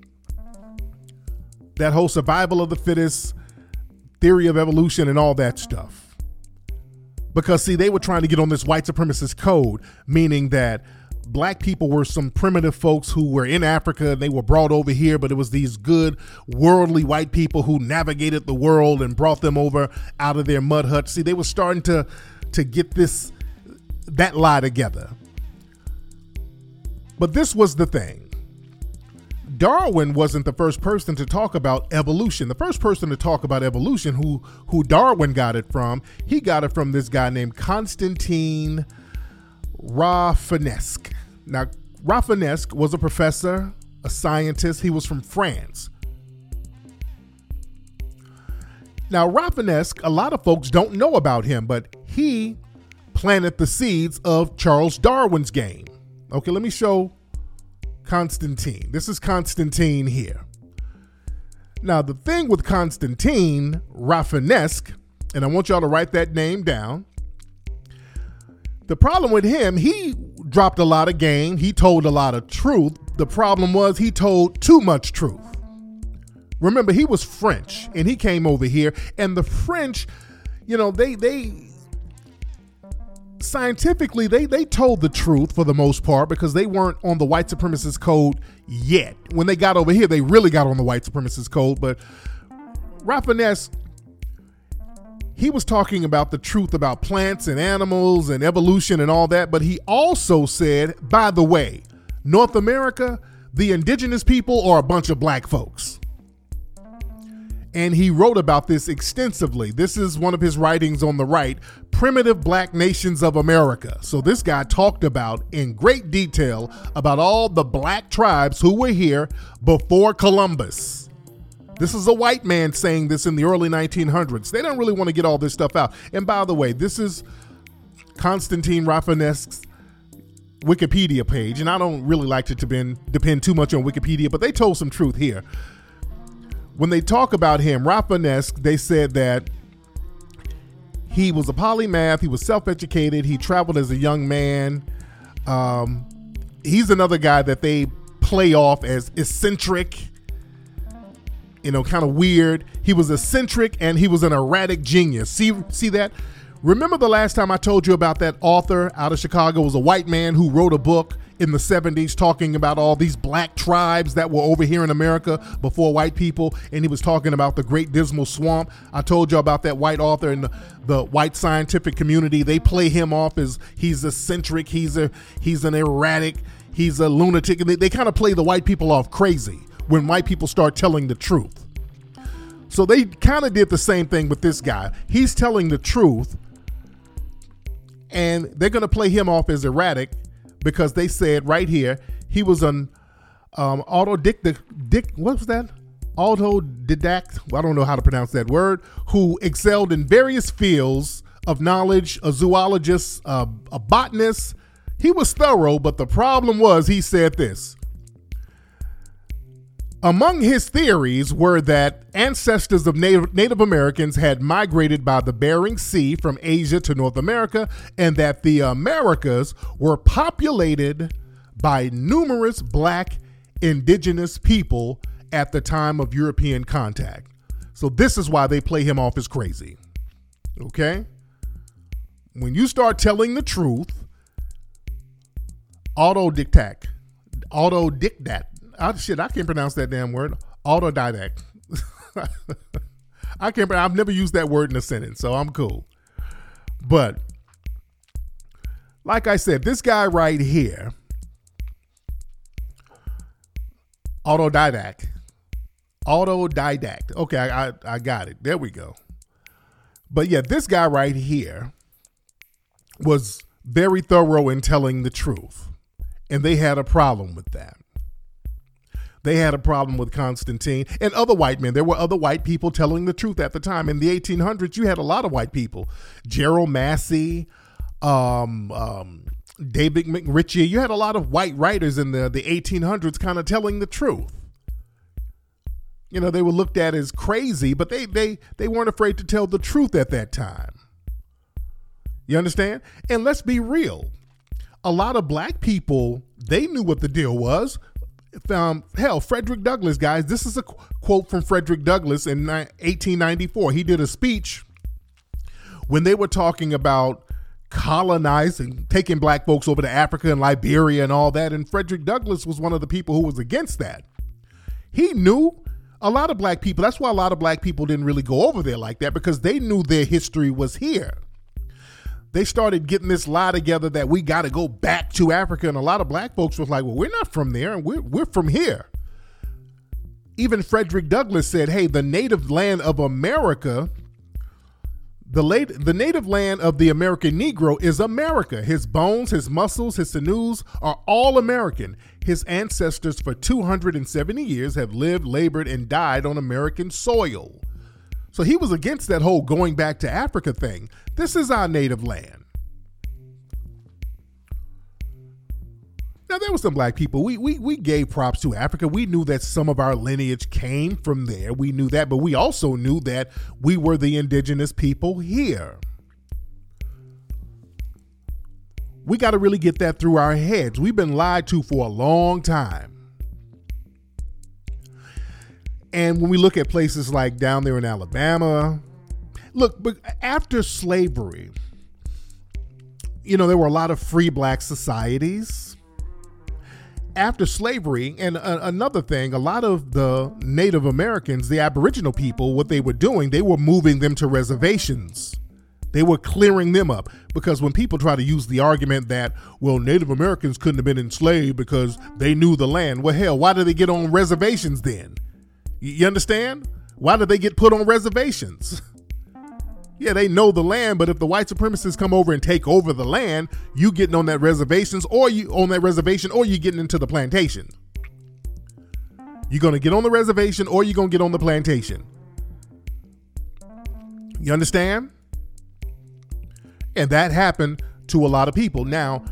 That whole survival of the fittest, theory of evolution and all that stuff. Because, see, they were trying to get on this white supremacist code, meaning that black people were some primitive folks who were in Africa and they were brought over here, but it was these good worldly white people who navigated the world and brought them over out of their mud huts. See, they were starting to get that lie together. But this was the thing. Darwin wasn't the first person to talk about evolution. The first person to talk about evolution, who Darwin got it from, he got it from this guy named Constantine Rafinesque. Now, Rafinesque was a professor, a scientist. He was from France. Now, Rafinesque, a lot of folks don't know about him, but he planted the seeds of Charles Darwin's game. Okay, let me show Constantine. This is Constantine here. Now, the thing with Constantine Rafinesque, and I want y'all to write that name down. The problem with him, he dropped a lot of game. He told a lot of truth. The problem was he told too much truth. Remember, he was French and he came over here, and the French, you know, they scientifically, they told the truth for the most part because they weren't on the white supremacist code yet. When they got over here, they really got on the white supremacist code. But Rafinesque, he was talking about the truth about plants and animals and evolution and all that. But he also said, by the way, North America, the indigenous people are a bunch of black folks. And he wrote about this extensively. This is one of his writings on the right, Primitive Black Nations of America. So this guy talked about in great detail about all the black tribes who were here before Columbus. This is a white man saying this in the early 1900s. They don't really want to get all this stuff out. And by the way, this is Constantine Rafinesque's Wikipedia page. And I don't really like to depend too much on Wikipedia, but they told some truth here. When they talk about him, Rafinesque, they said that he was a polymath, he was self-educated, he traveled as a young man. He's another guy that they play off as eccentric. kind of weird. He was eccentric and he was an erratic genius. See that? Remember the last time I told you about that author out of Chicago? It was a white man who wrote a book in the 70s talking about all these black tribes that were over here in America before white people, and he was talking about the Great Dismal Swamp. I told you about that white author in the white scientific community. They play him off as he's eccentric, he's an erratic, he's a lunatic, and they kind of play the white people off crazy when white people start telling the truth. So they kind of did the same thing with this guy. He's telling the truth, and they're going to play him off as erratic because they said right here he was an autodidact. I don't know how to pronounce that word. Who excelled in various fields of knowledge, a zoologist, a botanist. He was thorough, but the problem was he said this. Among his theories were that ancestors of Native Americans had migrated by the Bering Sea from Asia to North America, and that the Americas were populated by numerous black indigenous people at the time of European contact. So this is why they play him off as crazy. Okay? When you start telling the truth, autodidact. I can't pronounce that damn word. Autodidact. I've never used that word in a sentence, so I'm cool. But like I said, this guy right here, autodidact. Okay, I got it. There we go. But yeah, this guy right here was very thorough in telling the truth, and they had a problem with that. They had a problem with Constantine and other white men. There were other white people telling the truth at the time. In the 1800s, you had a lot of white people. Gerald Massey, David McRitchie. You had a lot of white writers in the 1800s kind of telling the truth. You know, they were looked at as crazy, but they weren't afraid to tell the truth at that time. You understand? And let's be real. A lot of black people, they knew what the deal was. Frederick Douglass, guys, this is a quote from Frederick Douglass in 1894. He did a speech when they were talking about colonizing, taking black folks over to Africa and Liberia and all that. And Frederick Douglass was one of the people who was against that. He knew a lot of black people. That's why a lot of black people didn't really go over there like that, because they knew their history was here. They started getting this lie together that we got to go back to Africa. And a lot of black folks was like, well, we're not from there, and we're from here. Even Frederick Douglass said, hey, the native land of America, the native land of the American Negro is America. His bones, his muscles, his sinews are all American. His ancestors for 270 years have lived, labored, and died on American soil. So he was against that whole going back to Africa thing. This is our native land. Now, there were some black people. We gave props to Africa. We knew that some of our lineage came from there. We knew that, but we also knew that we were the indigenous people here. We got to really get that through our heads. We've been lied to for a long time. And when we look at places like down there in Alabama, look, but after slavery, you know, there were a lot of free black societies. After slavery, and another thing, a lot of the Native Americans, the Aboriginal people, what they were doing, they were moving them to reservations. They were clearing them up, because when people try to use the argument that, well, Native Americans couldn't have been enslaved because they knew the land. Well, hell, why did they get on reservations then? You understand? Why did they get put on reservations? Yeah, they know the land, but if the white supremacists come over and take over the land, you getting on that reservation, or you getting into the plantation. You're going to get on the reservation, or you're going to get on the plantation. You understand? And that happened to a lot of people. Now,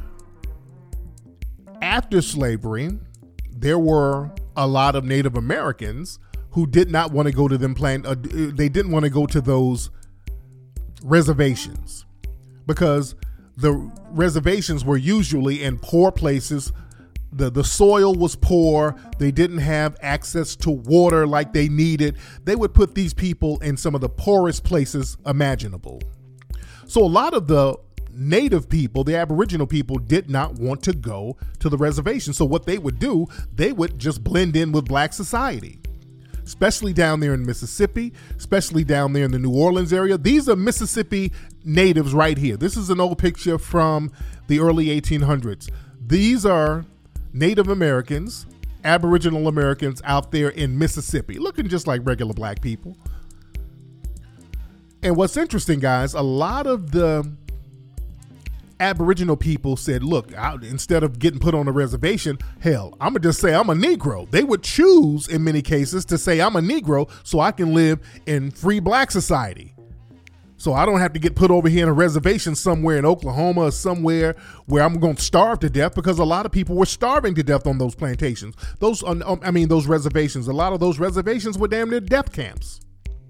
after slavery, there were a lot of Native Americans who did not want to go to them they didn't want to go to those reservations, because the reservations were usually in poor places the soil was poor. They didn't have access to water like they needed. They would put these people in some of the poorest places imaginable. So a lot of the native people, the Aboriginal people, did not want to go to the reservation. So what they would do, they would just blend in with black society, especially down there in Mississippi, especially down there in the New Orleans area. These are Mississippi natives right here. This is an old picture from the early 1800s. These are Native Americans, Aboriginal Americans out there in Mississippi, looking just like regular black people. And what's interesting, guys, a lot of the Aboriginal people said, look, instead of getting put on a reservation, hell, I'm going to just say I'm a Negro. They would choose, in many cases, to say I'm a Negro so I can live in free black society. So I don't have to get put over here in a reservation somewhere in Oklahoma or somewhere where I'm going to starve to death, because a lot of people were starving to death on those plantations. Those reservations. A lot of those reservations were damn near death camps.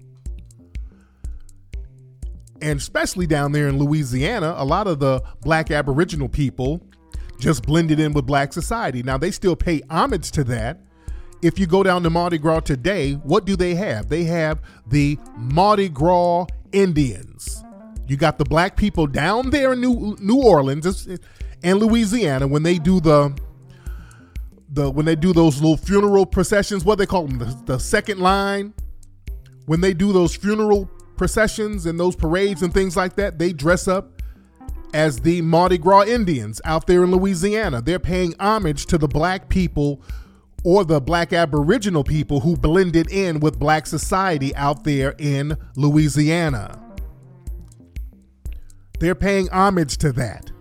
And especially down there in Louisiana, a lot of the black Aboriginal people just blended in with black society. Now, they still pay homage to that. If you go down to Mardi Gras today, what do they have? They have the Mardi Gras Indians. You got the black people down there in New Orleans and Louisiana when they do when they do those little funeral processions, what they call them, the second line. When they do those funeral processions and those parades and things like that, they dress up as the Mardi Gras Indians out there in Louisiana. They're paying homage to the black people or the black Aboriginal people who blended in with black society out there in Louisiana. They're paying homage to that.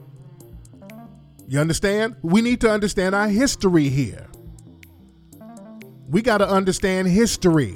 You understand? We need to understand our history here. We got to understand history.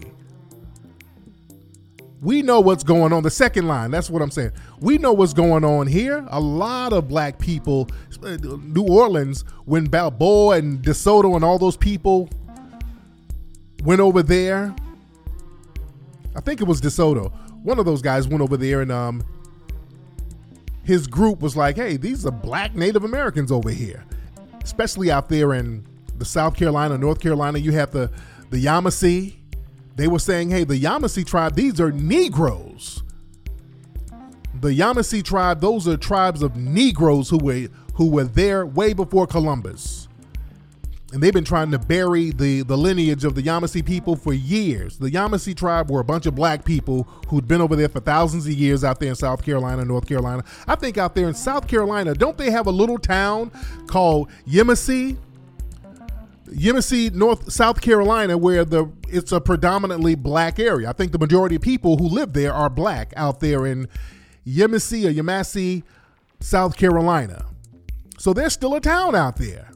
We know what's going on. The second line, that's what I'm saying. We know what's going on here. A lot of black people, New Orleans, when Balboa and DeSoto and all those people went over there. I think it was DeSoto. One of those guys went over there and his group was like, hey, these are black Native Americans over here. Especially out there in the South Carolina, North Carolina, you have the Yamasee. They were saying, hey, the Yamasee tribe, these are Negroes. The Yamasee tribe, those are tribes of Negroes who were there way before Columbus. And they've been trying to bury the lineage of the Yamasee people for years. The Yamasee tribe were a bunch of black people who'd been over there for thousands of years out there in South Carolina, North Carolina. I think out there in South Carolina, don't they have a little town called Yamasee? Yamasee, South Carolina, where it's a predominantly black area. I think the majority of people who live there are black out there in Yamasee, South Carolina. So there's still a town out there.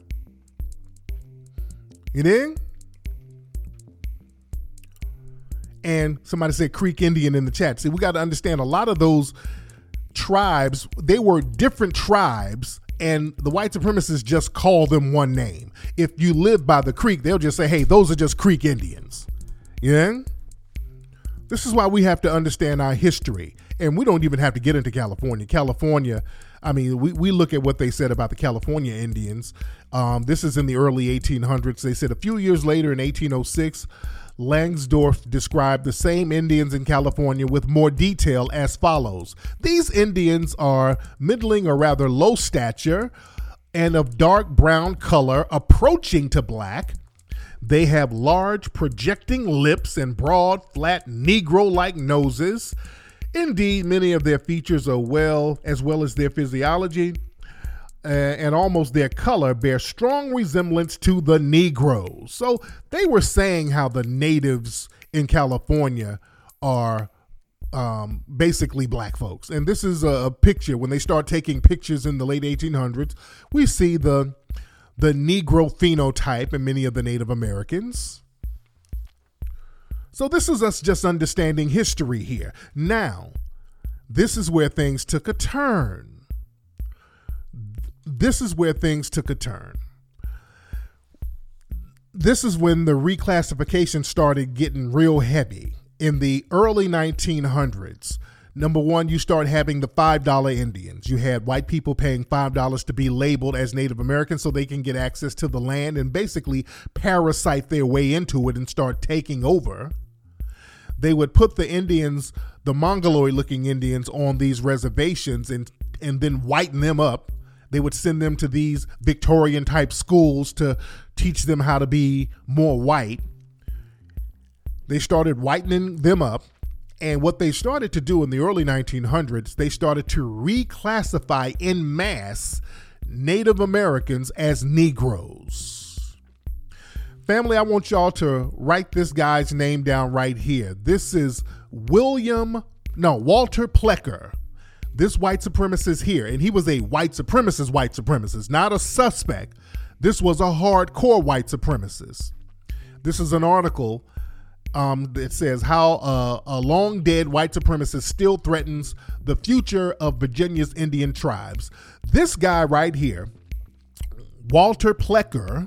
You know? And somebody said Creek Indian in the chat. See, we got to understand a lot of those tribes, they were different tribes, and the white supremacists just call them one name. If you live by the creek, they'll just say, hey, those are just Creek Indians. Yeah? This is why we have to understand our history. And we don't even have to get into California. California, I mean, we look at what they said about the California Indians. This is in the early 1800s. They said a few years later in 1806, Langsdorff described the same Indians in California with more detail as follows. These Indians are middling or rather low stature and of dark brown color approaching to black. They have large projecting lips and broad, flat Negro-like noses. Indeed, many of their features are as well as their physiology and almost their color bear strong resemblance to the Negroes. So they were saying how the natives in California are basically black folks. And this is a picture. When they start taking pictures in the late 1800s, we see the Negro phenotype in many of the Native Americans. So this is us just understanding history here. Now, this is where things took a turn. This is where things took a turn. This is when the reclassification started getting real heavy. In the early 1900s, Number one, you start having the $5 Indians. You had white people paying $5 to be labeled as Native Americans so they can get access to the land and basically parasite their way into it and start taking over. They would put the Indians, the Mongoloid-looking Indians, on these reservations and then whiten them up. They would send them to these Victorian-type schools to teach them how to be more white. They started whitening them up. And what they started to do in the early 1900s, they started to reclassify en masse Native Americans as Negroes. Family, I want y'all to write this guy's name down right here. This is Walter Plecker. This white supremacist here, and he was a white supremacist, not a suspect. This was a hardcore white supremacist. This is an article that says how a long dead white supremacist still threatens the future of Virginia's Indian tribes. This guy right here, Walter Plecker,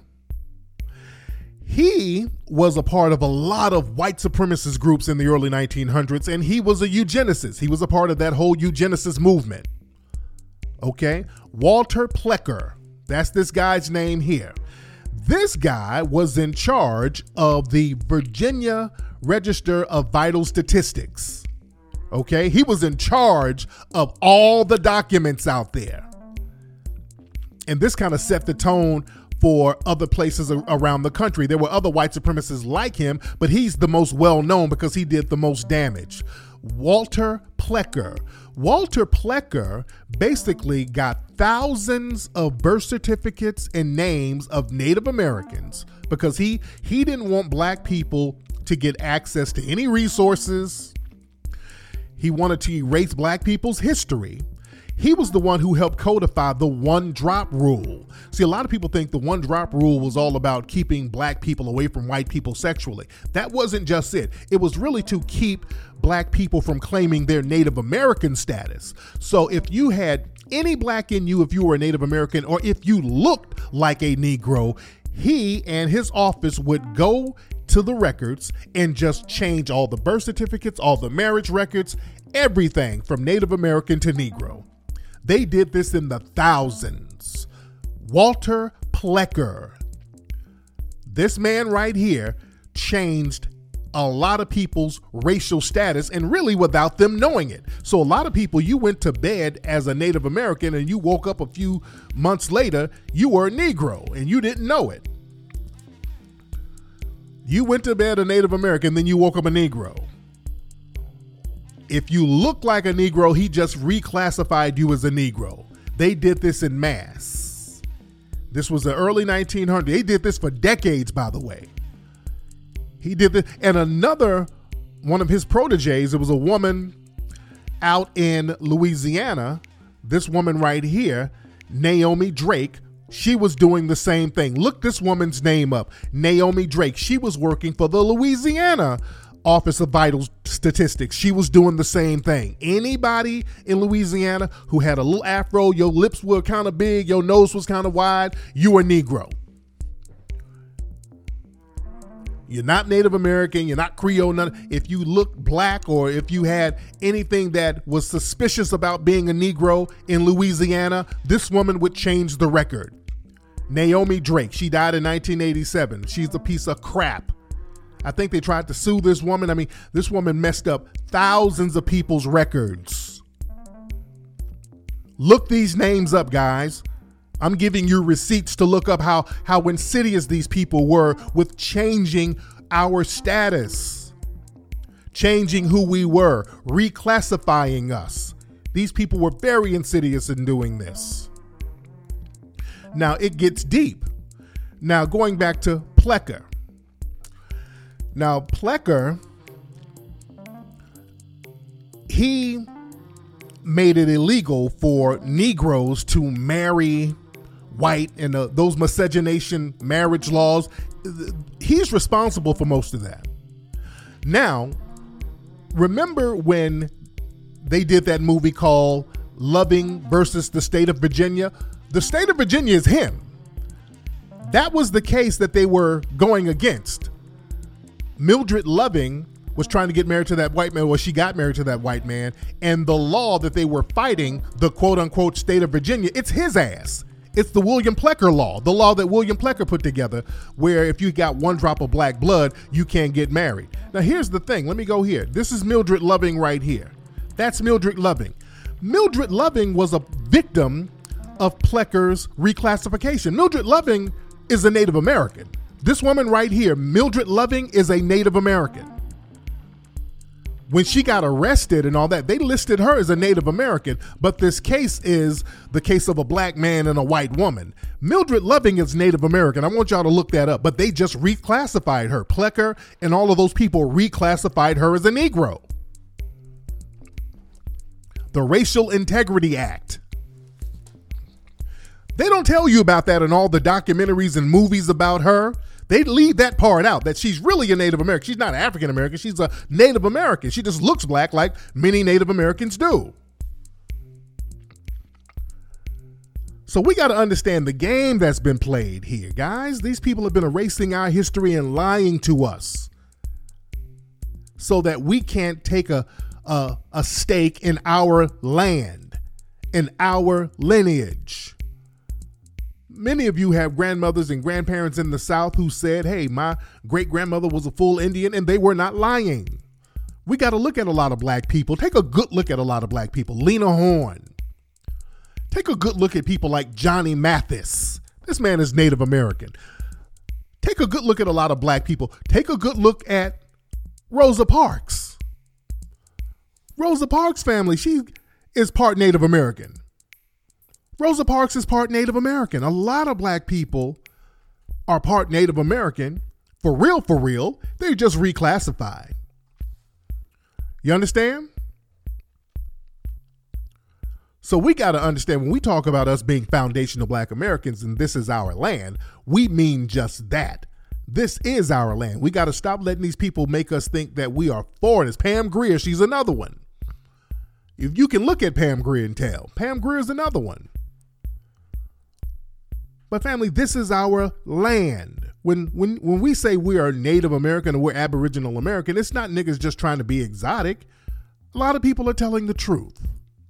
he was a part of a lot of white supremacist groups in the early 1900s, and he was a eugenicist. He was a part of that whole eugenicist movement. Okay, Walter Plecker, that's this guy's name here. This guy was in charge of the Virginia Register of Vital Statistics. Okay, he was in charge of all the documents out there. And this kind of set the tone for other places around the country. There were other white supremacists like him, but he's the most well-known because he did the most damage. Walter Plecker. Walter Plecker basically got thousands of birth certificates and names of Native Americans because he didn't want black people to get access to any resources. He wanted to erase black people's history. He was the one who helped codify the one-drop rule. See, a lot of people think the one-drop rule was all about keeping black people away from white people sexually. That wasn't just it. It was really to keep black people from claiming their Native American status. So if you had any black in you, if you were a Native American, or if you looked like a Negro, he and his office would go to the records and just change all the birth certificates, all the marriage records, everything from Native American to Negro. They did this in the thousands. Walter Plecker. This man right here changed a lot of people's racial status and really without them knowing it. So a lot of people, you went to bed as a Native American and you woke up a few months later, you were a Negro and you didn't know it. You went to bed a Native American, then you woke up a Negro. If you look like a Negro, he just reclassified you as a Negro. They did this in mass. This was the early 1900s. They did this for decades, by the way. He did this. And another one of his proteges, it was a woman out in Louisiana. This woman right here, Naomi Drake, she was doing the same thing. Look this woman's name up, Naomi Drake. She was working for the Louisiana Office of Vital Statistics. She was doing the same thing. Anybody in Louisiana who had a little afro, your lips were kind of big, your nose was kind of wide, you were Negro. You're not Native American, you're not Creole, none. If you looked black or if you had anything that was suspicious about being a Negro in Louisiana, this woman would change the record. Naomi Drake, she died in 1987. She's a piece of crap. I think they tried to sue this woman. I mean, this woman messed up thousands of people's records. Look these names up, guys. I'm giving you receipts to look up how insidious these people were with changing our status, changing who we were, reclassifying us. These people were very insidious in doing this. Now it gets deep. Now going back to Plecker. Now, Plecker, he made it illegal for Negroes to marry white and those miscegenation marriage laws. He's responsible for most of that. Now, remember when they did that movie called Loving versus the State of Virginia? The state of Virginia is him. That was the case that they were going against. Mildred Loving was trying to get married to that white man, well, she got married to that white man, and the law that they were fighting, the quote-unquote state of Virginia, it's his ass. It's the William Plecker law, the law that William Plecker put together, where if you got one drop of black blood, you can't get married. Now, here's the thing. Let me go here. This is Mildred Loving right here. That's Mildred Loving. Mildred Loving was a victim of Plecker's reclassification. Mildred Loving is a Native American. This woman right here, Mildred Loving, is a Native American. When she got arrested and all that, they listed her as a Native American, but this case is the case of a black man and a white woman. Mildred Loving is Native American. I want y'all to look that up, but they just reclassified her. Plecker and all of those people reclassified her as a Negro. The Racial Integrity Act. They don't tell you about that in all the documentaries and movies about her. They leave that part out, that she's really a Native American. She's not African American. She's a Native American. She just looks black like many Native Americans do. So we got to understand the game that's been played here, guys. These people have been erasing our history and lying to us so that we can't take a stake in our land, in our lineage. Many of you have grandmothers and grandparents in the South who said, hey, my great-grandmother was a full Indian, and they were not lying. We got to look at a lot of black people. Take a good look at a lot of black people. Lena Horne. Take a good look at people like Johnny Mathis. This man is Native American. Take a good look at a lot of black people. Take a good look at Rosa Parks. Rosa Parks' family, she is part Native American. Rosa Parks is part Native American. A lot of black people are part Native American. For real, they're just reclassified. You understand? So we got to understand when we talk about us being foundational black Americans and this is our land, we mean just that. This is our land. We got to stop letting these people make us think that we are foreigners. Pam Grier, she's another one. If you can look at Pam Grier and tell, Pam Grier is another one. But family, this is our land. When we say we are Native American or we're Aboriginal American, it's not niggas just trying to be exotic. A lot of people are telling the truth.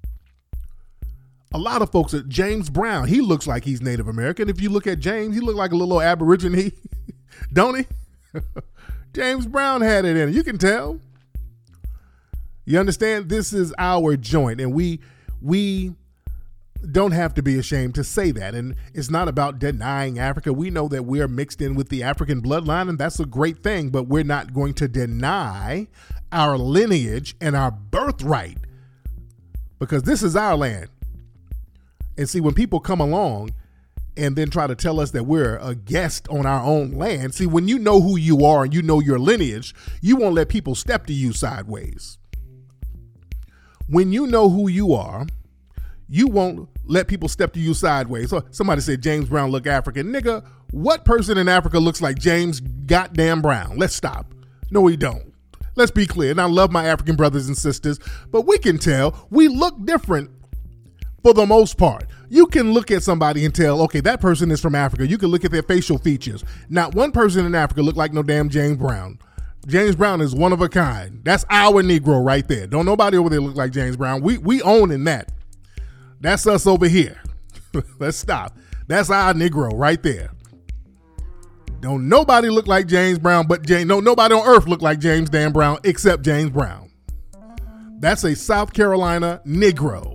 A lot of folks, James Brown, he looks like he's Native American. If you look at James, he look like a little Aborigine, don't he? James Brown had it in it. You can tell. You understand? This is our joint, and we don't have to be ashamed to say that. And it's not about denying Africa. We know that we are mixed in with the African bloodline, and that's a great thing, but we're not going to deny our lineage and our birthright because this is our land. And see, when people come along and then try to tell us that we're a guest on our own land, see, when you know who you are and you know your lineage, you won't let people step to you sideways. When you know who you are, you won't let people step to you sideways. So somebody said James Brown look African. Nigga, what person in Africa looks like James goddamn Brown? Let's stop. No, he don't. Let's be clear. And I love my African brothers and sisters, but we can tell we look different for the most part. You can look at somebody and tell, okay, that person is from Africa. You can look at their facial features. Not one person in Africa look like no damn James Brown. James Brown is one of a kind. That's our Negro right there. Don't nobody over there look like James Brown. We own in that. That's us over here. Let's stop. That's our Negro right there. Don't nobody look like James Brown but James. No, nobody on earth look like James Dan Brown except James Brown. That's a South Carolina Negro.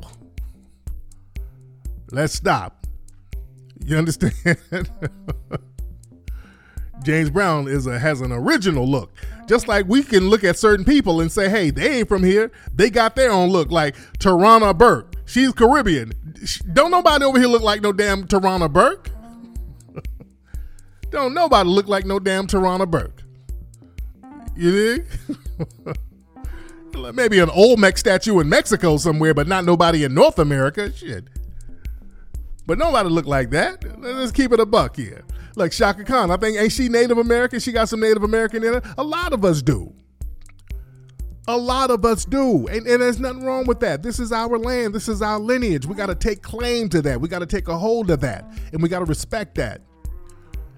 Let's stop. You understand? James Brown has an original look. Just like we can look at certain people and say, hey, they ain't from here. They got their own look, like Tarana Burke. She's Caribbean. Don't nobody over here look like no damn Tarana Burke. Don't nobody look like no damn Tarana Burke. You dig? Maybe an Olmec statue in Mexico somewhere, but not nobody in North America. Shit. But nobody look like that. Let's keep it a buck here. Like Shaka Khan, I think, ain't she Native American? She got some Native American in her. A lot of us do. A lot of us do. And there's nothing wrong with that. This is our land. This is our lineage. We got to take claim to that. We got to take a hold of that. And we got to respect that.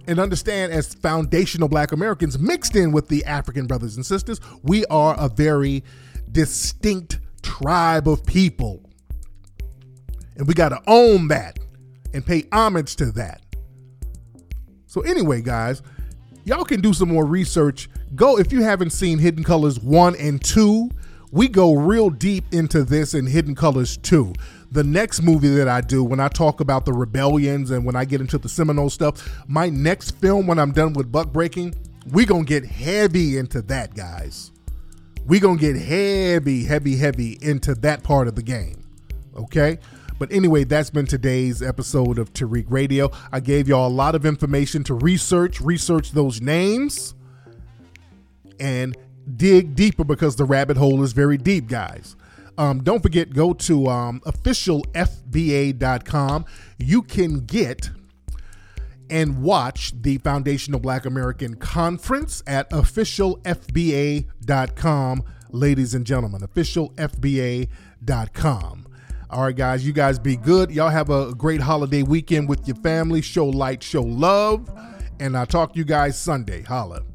and understand, as foundational Black Americans mixed in with the African brothers and sisters, we are a very distinct tribe of people. And we got to own that and pay homage to that. So anyway, guys, y'all can do some more research. Go, if you haven't seen Hidden Colors 1 and 2, we go real deep into this in Hidden Colors 2. The next movie that I do, when I talk about the rebellions and when I get into the Seminole stuff, my next film, when I'm done with Buck Breaking, we gonna get heavy into that, guys. We gonna get heavy into that part of the game, okay? But anyway, that's been today's episode of Tariq Radio. I gave y'all a lot of information to research those names, and dig deeper, because the rabbit hole is very deep, guys. Don't forget, go to officialfba.com. You can get and watch the Foundational Black American Conference at officialfba.com, ladies and gentlemen, officialfba.com. All right, guys, you guys be good. Y'all have a great holiday weekend with your family. Show light, show love, and I'll talk to you guys Sunday. Holla.